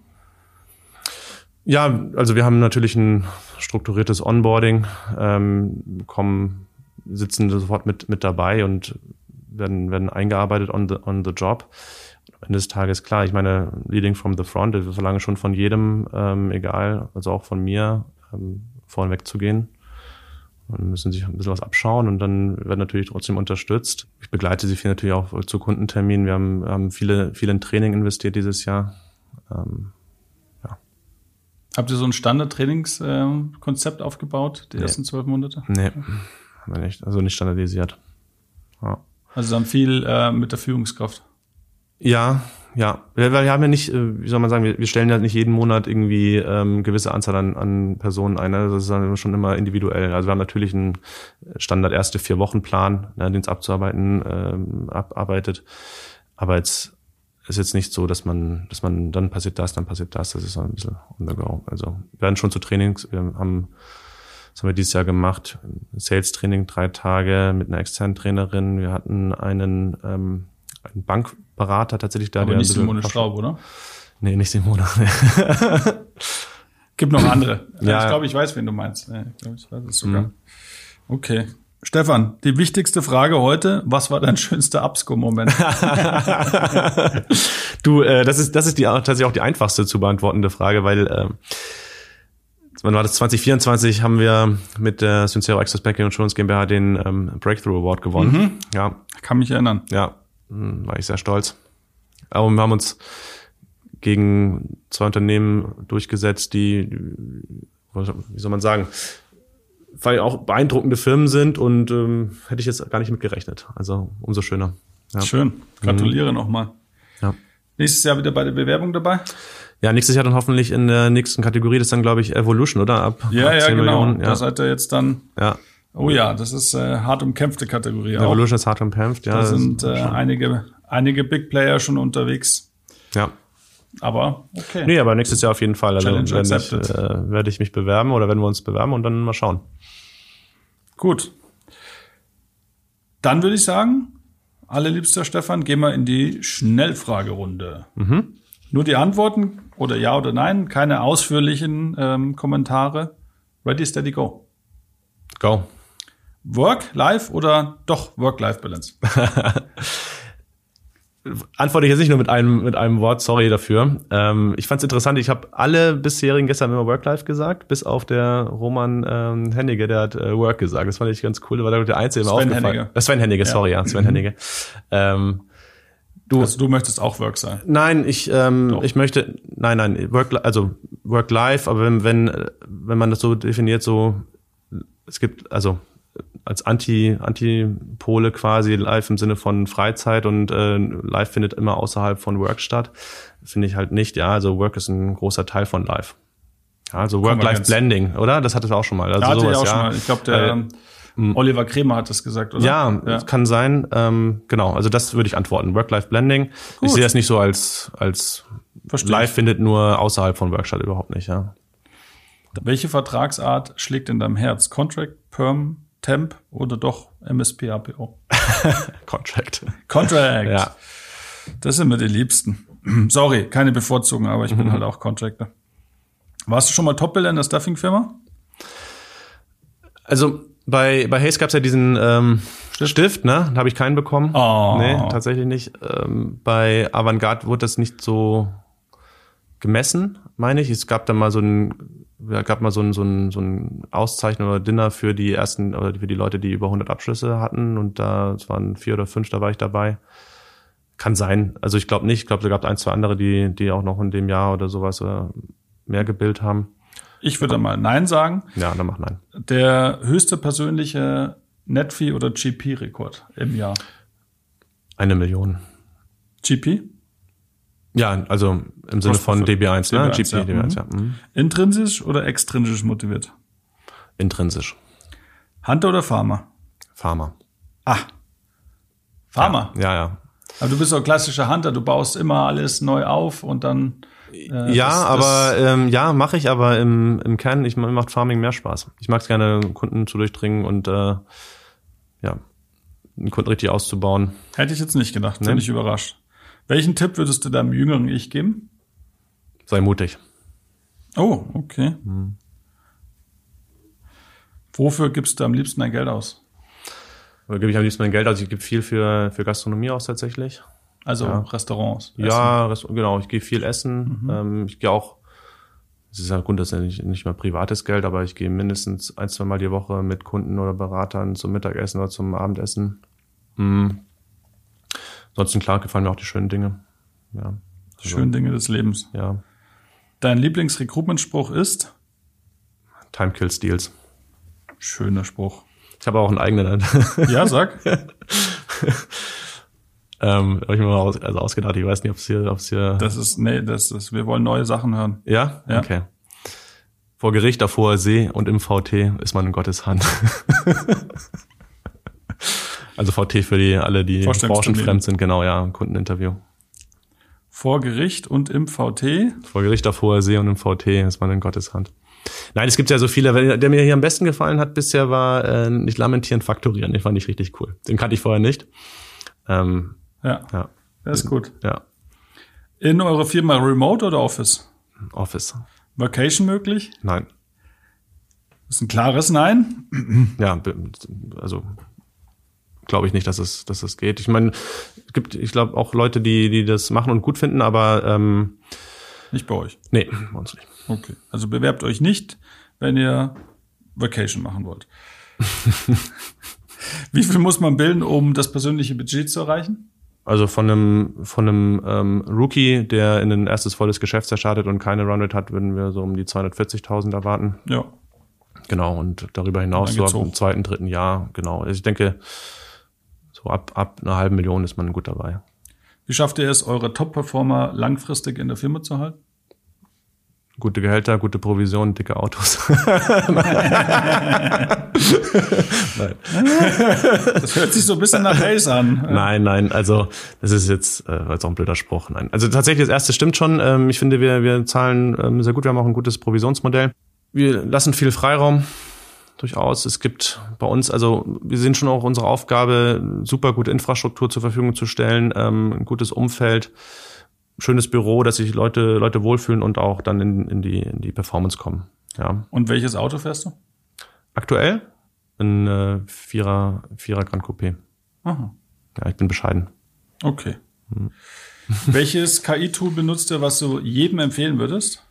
Ja, also wir haben natürlich ein strukturiertes Onboarding, ähm, kommen, sitzen sofort mit mit dabei und werden werden eingearbeitet on the on the job. Am Ende des Tages, klar, ich meine, leading from the front, wir verlangen schon von jedem, ähm, egal, also auch von mir, ähm, vorne wegzugehen. Und müssen sich ein bisschen was abschauen und dann werden natürlich trotzdem unterstützt. Ich begleite sie viel natürlich auch zu Kundenterminen. Wir haben, haben viele, viele in Training investiert dieses Jahr. Ähm, ja. Habt ihr so ein Standard-Trainingskonzept äh, aufgebaut, die nee. ersten zwölf Monate? Nee, haben wir nicht. Also nicht standardisiert. Ja. Also dann viel äh, mit der Führungskraft. Ja, ja. Wir, wir haben ja nicht, wie soll man sagen, wir, wir stellen ja nicht jeden Monat irgendwie ähm, gewisse Anzahl an, an Personen ein. Ne? Das ist dann schon immer individuell. Also wir haben natürlich einen Standard erste vier Wochen Plan, ne, den es abzuarbeiten ähm, abarbeitet. Aber jetzt ist jetzt nicht so, dass man, dass man dann passiert das, dann passiert das. Das ist so ein bisschen on the go. Also wir werden schon zu Trainings. Wir haben, das haben wir dieses Jahr gemacht, Sales-Training drei Tage mit einer externen Trainerin. Wir hatten einen ähm, ein Bankberater tatsächlich da. Aber der nicht ein bisschen Simone Kraft- Straub, oder? Nee, nicht Simone. Nee. Gibt noch andere. Ja. Ich glaube, ich weiß, wen du meinst. Ja, ich glaube, ich weiß es sogar. Mhm. Okay. Stefan, die wichtigste Frage heute, was war dein schönster Absco-Moment? Du, äh, das ist das ist die tatsächlich auch die einfachste zu beantwortende Frage, weil ähm, wann war das? zwanzig vierundzwanzig haben wir mit der Sincero Access Banking Insurance GmbH den ähm, Breakthrough Award gewonnen. Mhm. Ja, Kann mich erinnern. ja, mh, war ich sehr stolz. Aber wir haben uns gegen zwei Unternehmen durchgesetzt, die, wie soll man sagen, weil auch beeindruckende Firmen sind und ähm, hätte ich jetzt gar nicht mit gerechnet. Also umso schöner. Ja. Schön. Gratuliere mhm. nochmal. Ja. Nächstes Jahr wieder bei der Bewerbung dabei? Ja, nächstes Jahr dann hoffentlich in der nächsten Kategorie. Das ist dann, glaube ich, Evolution, oder? Ab, ja, ab ja, zehn genau. Millionen. Ja. Da seid ihr jetzt dann. Ja. Oh ja, das ist äh, hart umkämpfte Kategorie auch. Evolution ist hart umkämpft, ja. Da sind äh, einige, einige Big Player schon unterwegs. Ja. Aber okay. Nee, aber nächstes Jahr auf jeden Fall. Also Challenge werde ich, accepted. äh, werde ich mich bewerben oder werden wir uns bewerben und dann mal schauen. Gut. Dann würde ich sagen, allerliebster Stefan, gehen wir in die Schnellfragerunde. Mhm. Nur die Antworten oder ja oder nein, keine ausführlichen ähm, Kommentare. Ready, steady, go. Go. Work, Life oder doch Work-Life-Balance? Antworte ich jetzt nicht nur mit einem mit einem Wort, sorry dafür. Ähm, ich fand es interessant, ich habe alle bisherigen gestern immer Work-Life gesagt, bis auf der Roman ähm, Henniger, der hat äh, Work gesagt. Das fand ich ganz cool, weil der Einzige immer Sven aufgefallen. Henniger. Äh, Sven Henniger, Ja. sorry, ja, Sven Henniger. Ähm, du, Also du möchtest auch Work sein. nein, ich ähm, Doch. ich möchte, nein, nein, Work, also Work-Life, aber wenn wenn wenn man das so definiert, so es gibt also als Anti, Antipole quasi Life im Sinne von Freizeit und äh, Life findet immer außerhalb von Work statt. Finde ich halt nicht, ja. Also Work ist ein großer Teil von Life. Ja, also Work-Life-Blending, oder? Das hattest du auch schon mal. Also Da hatte sowas, ich auch ja. schon mal. Ich glaube, der Weil, Oliver Kremer hat das gesagt, oder? Ja, ja. kann sein. Ähm, genau, also das würde ich antworten. Work-Life-Blending. Gut. Ich sehe das nicht so als als Verstehe Life ich. findet nur außerhalb von Work statt, überhaupt nicht, ja. Welche Vertragsart schlägt in deinem Herz? Contract, Perm, Temp oder doch M S P A P O? Contract. Contract. Ja. Das sind mir die Liebsten. Sorry, keine Bevorzugung, aber ich bin Mhm. halt auch Contractor. Warst du schon mal Topbiller in der Stuffing-Firma? Also bei bei Hayes gab's ja diesen ähm, Stift. Stift, ne? Da habe ich keinen bekommen. Oh. Nee, tatsächlich nicht. Ähm, bei Avantgarde wurde das nicht so gemessen, meine ich. Es gab da mal so ein ja, gab mal so ein so ein so ein Auszeichnung oder Dinner für die ersten oder für die Leute, die über hundert Abschlüsse hatten und da es waren vier oder fünf, da war ich dabei. Kann sein. Also ich glaube nicht. Ich glaube, es gab ein, zwei andere, die die auch noch in dem Jahr oder sowas oder mehr gebildet haben. Ich würde mal Nein sagen. Ja, dann mach nein. Der höchste persönliche Netfee oder G P-Rekord im Jahr? Eine Million. G P? Ja, also im Sinne von D B eins, ne? D B eins, G P, ja. D B eins, ja. Mhm. Intrinsisch oder extrinsisch motiviert? Intrinsisch. Hunter oder Farmer? Pharma. Ah, Farmer. Ja, ja. Aber du bist doch klassischer Hunter. Du baust immer alles neu auf und dann. Äh, ja, das, aber ähm, ja, mache ich, aber im, im Kern, ich mir macht Farming mehr Spaß. Ich mag es gerne, Kunden zu durchdringen und äh, ja, einen Kunden richtig auszubauen. Hätte ich jetzt nicht gedacht. Bin Nee. ich überrascht. Welchen Tipp würdest du deinem jüngeren Ich geben? Sei mutig. Oh, okay. Hm. Wofür gibst du am liebsten dein Geld aus? Da gebe ich am liebsten mein Geld aus. Ich gebe viel für für Gastronomie aus tatsächlich. Also Ja. Restaurants. Ja, Rest- genau. Ich gehe viel essen. Mhm. Ähm, ich gehe auch, es ist ja gut, das ist ja nicht, nicht mal privates Geld, aber ich gehe mindestens ein, zwei Mal die Woche mit Kunden oder Beratern zum Mittagessen oder zum Abendessen. Mhm. Ansonsten, klar, gefallen mir auch die schönen Dinge. Ja. Die schönen Dinge des Lebens. Ja. Dein Lieblingsrekrutmentspruch ist? Time kills deals. Schöner Spruch. Ich habe auch einen eigenen. Ja, sag. ähm, habe ich mir mal aus, also ausgedacht. Ich weiß nicht, ob es hier, ob es hier. Das ist, nee, das ist, wir wollen neue Sachen hören. Ja? Ja. Okay. Vor Gericht, auf hoher See und im V T ist man in Gottes Hand. Also V T für die alle, die Vorstellungstermin. branchenfremd sind, genau, ja, Kundeninterview. Vor Gericht und im V T. Vor Gericht, auf hoher See und im V T ist man in Gottes Hand. Nein, es gibt ja so viele. Der mir hier am besten gefallen hat bisher war äh, nicht lamentieren, faktorieren. Den fand ich richtig cool. Den kannte ich vorher nicht. Ähm, Ja, Ja. das ist gut. Ja. In eurer Firma Remote oder Office? Office. Vacation möglich? Nein. Das ist ein klares Nein. Ja, be- also glaube ich nicht, dass es, dass es geht. Ich meine, es gibt, ich glaube, auch Leute, die, die das machen und gut finden, aber ähm, Nicht bei euch. nee, bei uns nicht. Okay. Also bewerbt euch nicht, wenn ihr Vacation machen wollt. Wie viel muss man bilden, um das persönliche Budget zu erreichen? Also von einem, von einem ähm, Rookie, der in ein erstes volles Geschäftsjahr startet und keine Runrate hat, würden wir so um die zweihundertvierzigtausend erwarten. Ja. Genau, und darüber hinaus Dann so geht's ab hoch. dem zweiten, dritten Jahr, genau. Also ich denke, so ab, ab einer halben Million ist man gut dabei. Wie schafft ihr es, eure Top-Performer langfristig in der Firma zu halten? Gute Gehälter, gute Provision, dicke Autos. Nein. Das hört sich so ein bisschen nach Hayes an. Nein, nein, also das ist jetzt, äh, war jetzt auch ein blöder Spruch. Nein. Also tatsächlich, das erste stimmt schon. Ähm, ich finde, wir, wir zahlen ähm, sehr gut, wir haben auch ein gutes Provisionsmodell. Wir lassen viel Freiraum, durchaus. Es gibt bei uns, also wir sehen schon auch unsere Aufgabe, super gute Infrastruktur zur Verfügung zu stellen, ähm, ein gutes Umfeld, schönes Büro, dass sich Leute, Leute wohlfühlen und auch dann in, in die, in die Performance kommen. Ja. Und welches Auto fährst du? Aktuell ein äh, Vierer, Vierer Grand Coupé. Aha. Ja, ich bin bescheiden. Okay. Welches K I-Tool benutzt ihr, was du jedem empfehlen würdest?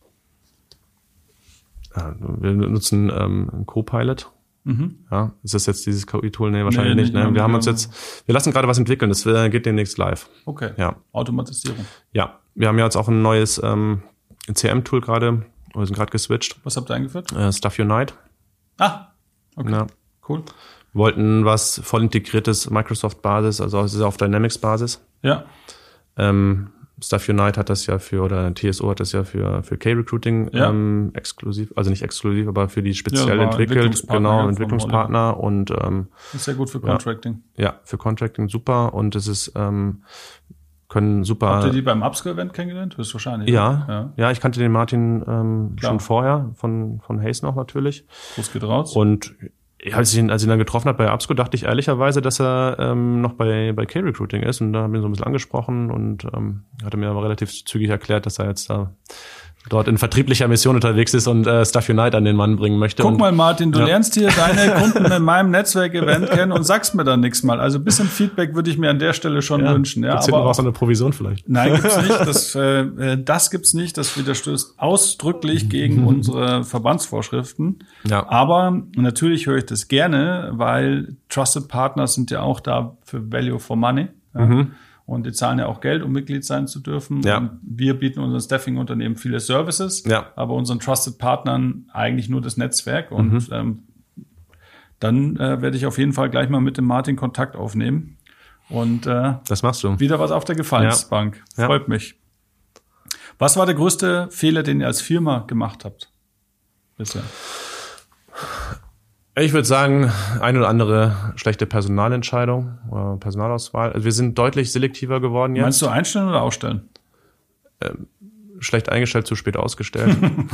Ja, wir nutzen ähm, einen Copilot. Mhm. Ja, ist das jetzt dieses K I-Tool? Nee, wahrscheinlich Nee, nicht. nicht, Ne? Wir haben ja. uns jetzt, wir lassen gerade was entwickeln. Das äh, geht demnächst live. Okay. Ja, Automatisierung. ja. Wir haben ja jetzt auch ein neues ähm, C M-Tool gerade. Wir sind gerade geswitcht. Was habt ihr eingeführt? Äh, Stuff Unite. Ah, okay. Ja. Cool. Wir wollten was voll integriertes Microsoft-Basis, also es ist auf Dynamics-Basis. Ja. Ähm, Stuff Unite hat das ja für, oder T S O hat das ja für, für K-Recruiting Ja. ähm, exklusiv, also nicht exklusiv, aber für die speziell war entwickelt. Entwicklungspartner, Genau, ja, von Entwicklungspartner und ähm, Ist sehr gut für Contracting. ja, für Contracting super und es ist, ähm, können super. Habt ihr die beim Upskill-Event kennengelernt? Höchstwahrscheinlich. ja, ja. ja, ja, ich kannte den Martin ähm, Klar. schon vorher, von, von Hayes noch natürlich. Groß geht raus. Und ja, als ich ihn, als ich ihn dann getroffen habe bei Upsco, dachte ich ehrlicherweise, dass er ähm, noch bei, bei K-Recruiting ist. Und da haben wir ihn so ein bisschen angesprochen und ähm, hatte mir aber relativ zügig erklärt, dass er jetzt da dort in vertrieblicher Mission unterwegs ist und äh, Stuff Unite an den Mann bringen möchte. Guck und, mal, Martin, du ja. lernst hier deine Kunden in meinem Netzwerk-Event kennen und sagst mir dann nichts mal. Also ein bisschen Feedback würde ich mir an der Stelle schon ja, wünschen. Ja, gibt's hinten raus eine Provision vielleicht? Nein, gibt's nicht. Das, äh, das gibt's nicht. Das widerstößt ausdrücklich gegen unsere Verbandsvorschriften. Ja. Aber natürlich höre ich das gerne, weil Trusted Partners sind ja auch da für Value for Money. Ja. Mhm. Und die zahlen ja auch Geld, um Mitglied sein zu dürfen. Ja. Und wir bieten unseren Staffing-Unternehmen viele Services, Ja. aber unseren Trusted Partnern eigentlich nur das Netzwerk. Und Mhm. ähm, dann äh, werde ich auf jeden Fall gleich mal mit dem Martin Kontakt aufnehmen. Und äh, Das machst du. wieder was auf der Gefallensbank. Ja. Freut mich. Was war der größte Fehler, den ihr als Firma gemacht habt bisher? Ich würde sagen, eine oder andere schlechte Personalentscheidung oder Personalauswahl. Also wir sind deutlich selektiver geworden jetzt. Meinst du einstellen oder ausstellen? Schlecht eingestellt, zu spät ausgestellt.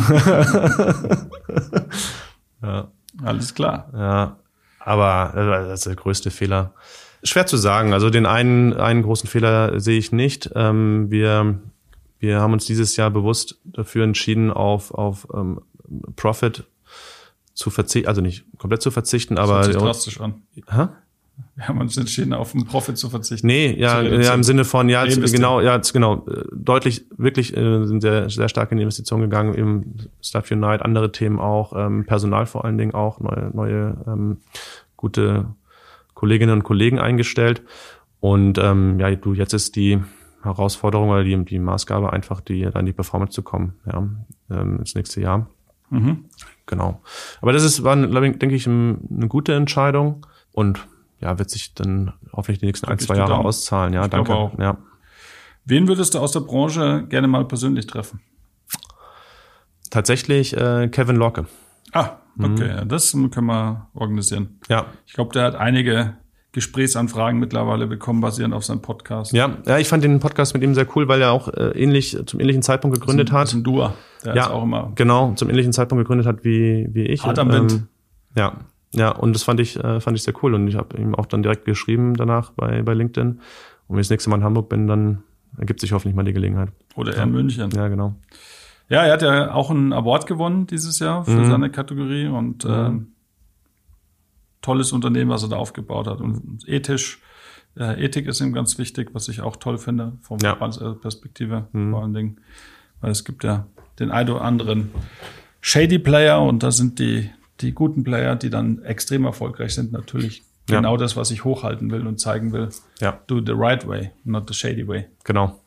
ja, Alles klar. ja, aber das ist der größte Fehler. Schwer zu sagen. Also den einen, einen großen Fehler sehe ich nicht. Ähm, wir, wir haben uns dieses Jahr bewusst dafür entschieden, auf, auf ähm, Profit zu verzichten, also nicht komplett zu verzichten, aber Das hört sich drastisch an. Hä? Wir haben uns entschieden, auf den Profit zu verzichten. Nee, ja, ja im Sinne von, ja, Reinvestieren. genau, ja, genau, äh, deutlich, wirklich äh, sind sehr, sehr stark in die Investition gegangen, im Stuff Unite, andere Themen auch, ähm, Personal vor allen Dingen auch, neue, neue ähm, gute Kolleginnen und Kollegen eingestellt. Und ähm, ja, du, jetzt ist die Herausforderung oder die, die Maßgabe einfach, die da in die Performance zu kommen, ja, ähm, ins nächste Jahr. Mhm. Genau. Aber das ist, war, denke ich, eine gute Entscheidung und ja, wird sich dann hoffentlich die nächsten ein, zwei Jahre auszahlen. Ja, ich danke. glaube auch. Ja. Wen würdest du aus der Branche gerne mal persönlich treffen? Tatsächlich äh, Kevin Lorke. Ah, okay, ja, das können wir organisieren. Ja. Ich glaube, der hat einige Gesprächsanfragen mittlerweile bekommen, basierend auf seinem Podcast. Ja, ja, ich fand den Podcast mit ihm sehr cool, weil er auch äh, ähnlich zum ähnlichen Zeitpunkt gegründet das ist ein, hat. Das ist ein Dua, der Ja, ist auch immer genau, zum ähnlichen Zeitpunkt gegründet hat wie wie ich. hart am Wind. Ähm, ja, ja, und das fand ich äh, fand ich sehr cool und ich habe ihm auch dann direkt geschrieben danach bei bei LinkedIn Und wenn ich das nächste Mal in Hamburg bin, dann ergibt sich hoffentlich mal die Gelegenheit. Oder ja. in München. Ja, genau. Ja, er hat ja auch einen Award gewonnen dieses Jahr für mhm. seine Kategorie und mhm. ähm, tolles Unternehmen, was er da aufgebaut hat. Und ethisch, äh, Ethik ist ihm ganz wichtig, was ich auch toll finde, von ja. Perspektive mhm. vor allen Dingen. Weil es gibt ja den einen oder anderen Shady Player und da sind die, die guten Player, die dann extrem erfolgreich sind, natürlich ja. genau das, was ich hochhalten will und zeigen will. Ja. Do the right way, not the shady way. Genau.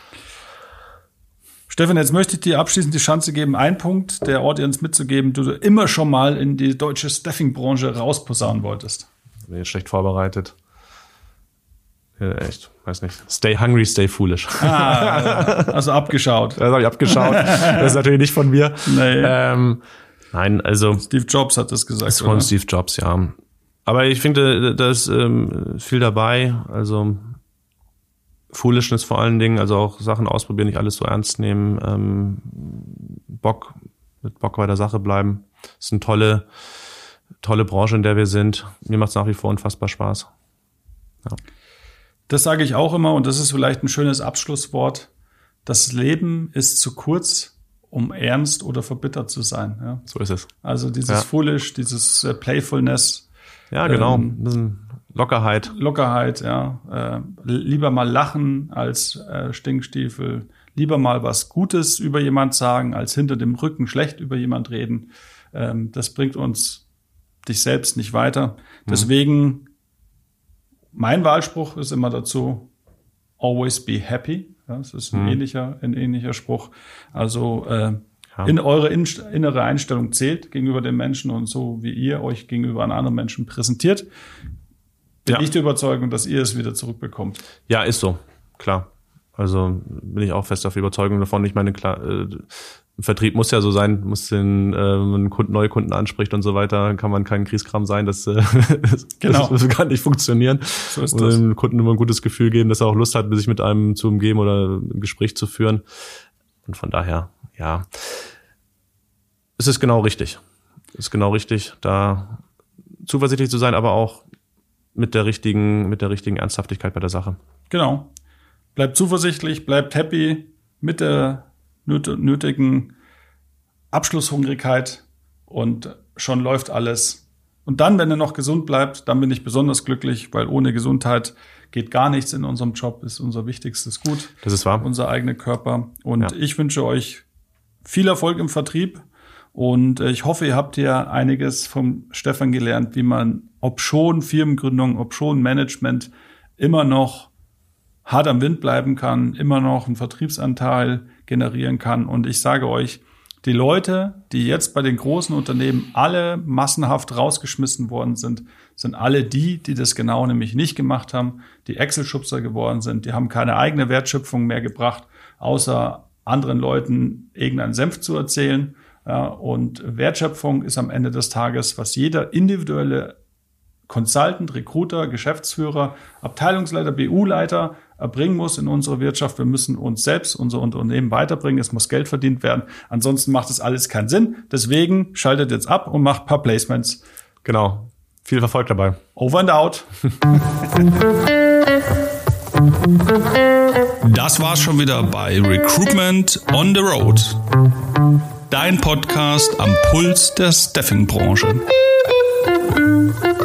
Stefan, jetzt möchte ich dir abschließend die Chance geben, einen Punkt der Audience mitzugeben, du immer schon mal in die deutsche Staffing-Branche rausposaunen wolltest. Bin jetzt schlecht vorbereitet. Ja, echt, weiß nicht. Stay hungry, stay foolish. Ah, also abgeschaut. Das habe ich abgeschaut. Das ist natürlich nicht von mir. Nee. Ähm, nein, also. Steve Jobs hat das gesagt. Das ist von Steve Jobs, ja. Aber ich finde, da ist ähm, viel dabei. Also Foolishness vor allen Dingen, also auch Sachen ausprobieren, nicht alles so ernst nehmen, ähm, Bock, mit Bock bei der Sache bleiben. Das ist eine tolle, tolle Branche, in der wir sind. Mir macht es nach wie vor unfassbar Spaß. Ja. Das sage ich auch immer und das ist vielleicht ein schönes Abschlusswort. Das Leben ist zu kurz, um ernst oder verbittert zu sein. Ja? So ist es. Also dieses ja. Foolish, dieses äh, Playfulness. Ja, genau. Ähm, ein bisschen Lockerheit. Lockerheit, ja. Äh, lieber mal lachen als äh, Stinkstiefel. Lieber mal was Gutes über jemand sagen, als hinter dem Rücken schlecht über jemand reden. Ähm, das bringt uns dich selbst nicht weiter. Mhm. Deswegen, mein Wahlspruch ist immer dazu, always be happy. Ja, das ist ein mhm. ähnlicher, ein ähnlicher Spruch. Also äh, ja. in eure in, innere Einstellung zählt gegenüber den Menschen und so wie ihr euch gegenüber einem anderen Menschen präsentiert, bin ja. ich der Überzeugung, dass ihr es wieder zurückbekommt. Ja, ist so, klar. Also bin ich auch fest auf die Überzeugung davon. Ich meine, klar, äh, Vertrieb muss ja so sein, muss den, äh, wenn man Kunden, neue Kunden anspricht und so weiter, kann man kein Kriegskram sein, das, äh, genau. das, das kann nicht funktionieren. So ist und das. dem Kunden immer ein gutes Gefühl geben, dass er auch Lust hat, sich mit einem zu umgeben oder ein Gespräch zu führen. Und von daher, ja, es ist genau richtig. Es ist genau richtig, da zuversichtlich zu sein, aber auch mit der richtigen, mit der richtigen Ernsthaftigkeit bei der Sache. Genau. Bleibt zuversichtlich, bleibt happy mit der nötigen Abschlusshungrigkeit und schon läuft alles. Und dann, wenn er noch gesund bleibt, dann bin ich besonders glücklich, weil ohne Gesundheit geht gar nichts in unserem Job, ist unser wichtigstes Gut. Das ist wahr. Unser eigener Körper. Und ja. ich wünsche euch viel Erfolg im Vertrieb und ich hoffe, ihr habt hier einiges vom Stefan gelernt, wie man, ob schon Firmengründung, ob schon Management, immer noch hart am Wind bleiben kann, immer noch einen Vertriebsanteil generieren kann. Und ich sage euch, die Leute, die jetzt bei den großen Unternehmen alle massenhaft rausgeschmissen worden sind, sind alle die, die das genau nämlich nicht gemacht haben, die Excel-Schubser geworden sind, die haben keine eigene Wertschöpfung mehr gebracht, außer anderen Leuten irgendeinen Senf zu erzählen. Ja, und Wertschöpfung ist am Ende des Tages, was jeder individuelle Consultant, Recruiter, Geschäftsführer, Abteilungsleiter, B U-Leiter erbringen muss in unserer Wirtschaft. Wir müssen uns selbst, unser Unternehmen weiterbringen. Es muss Geld verdient werden. Ansonsten macht das alles keinen Sinn. Deswegen schaltet jetzt ab und macht ein paar Placements. Genau. Viel Erfolg dabei. Over and out. Das war's schon wieder bei Recruitment on the Road. Dein Podcast am Puls der Staffing-Branche.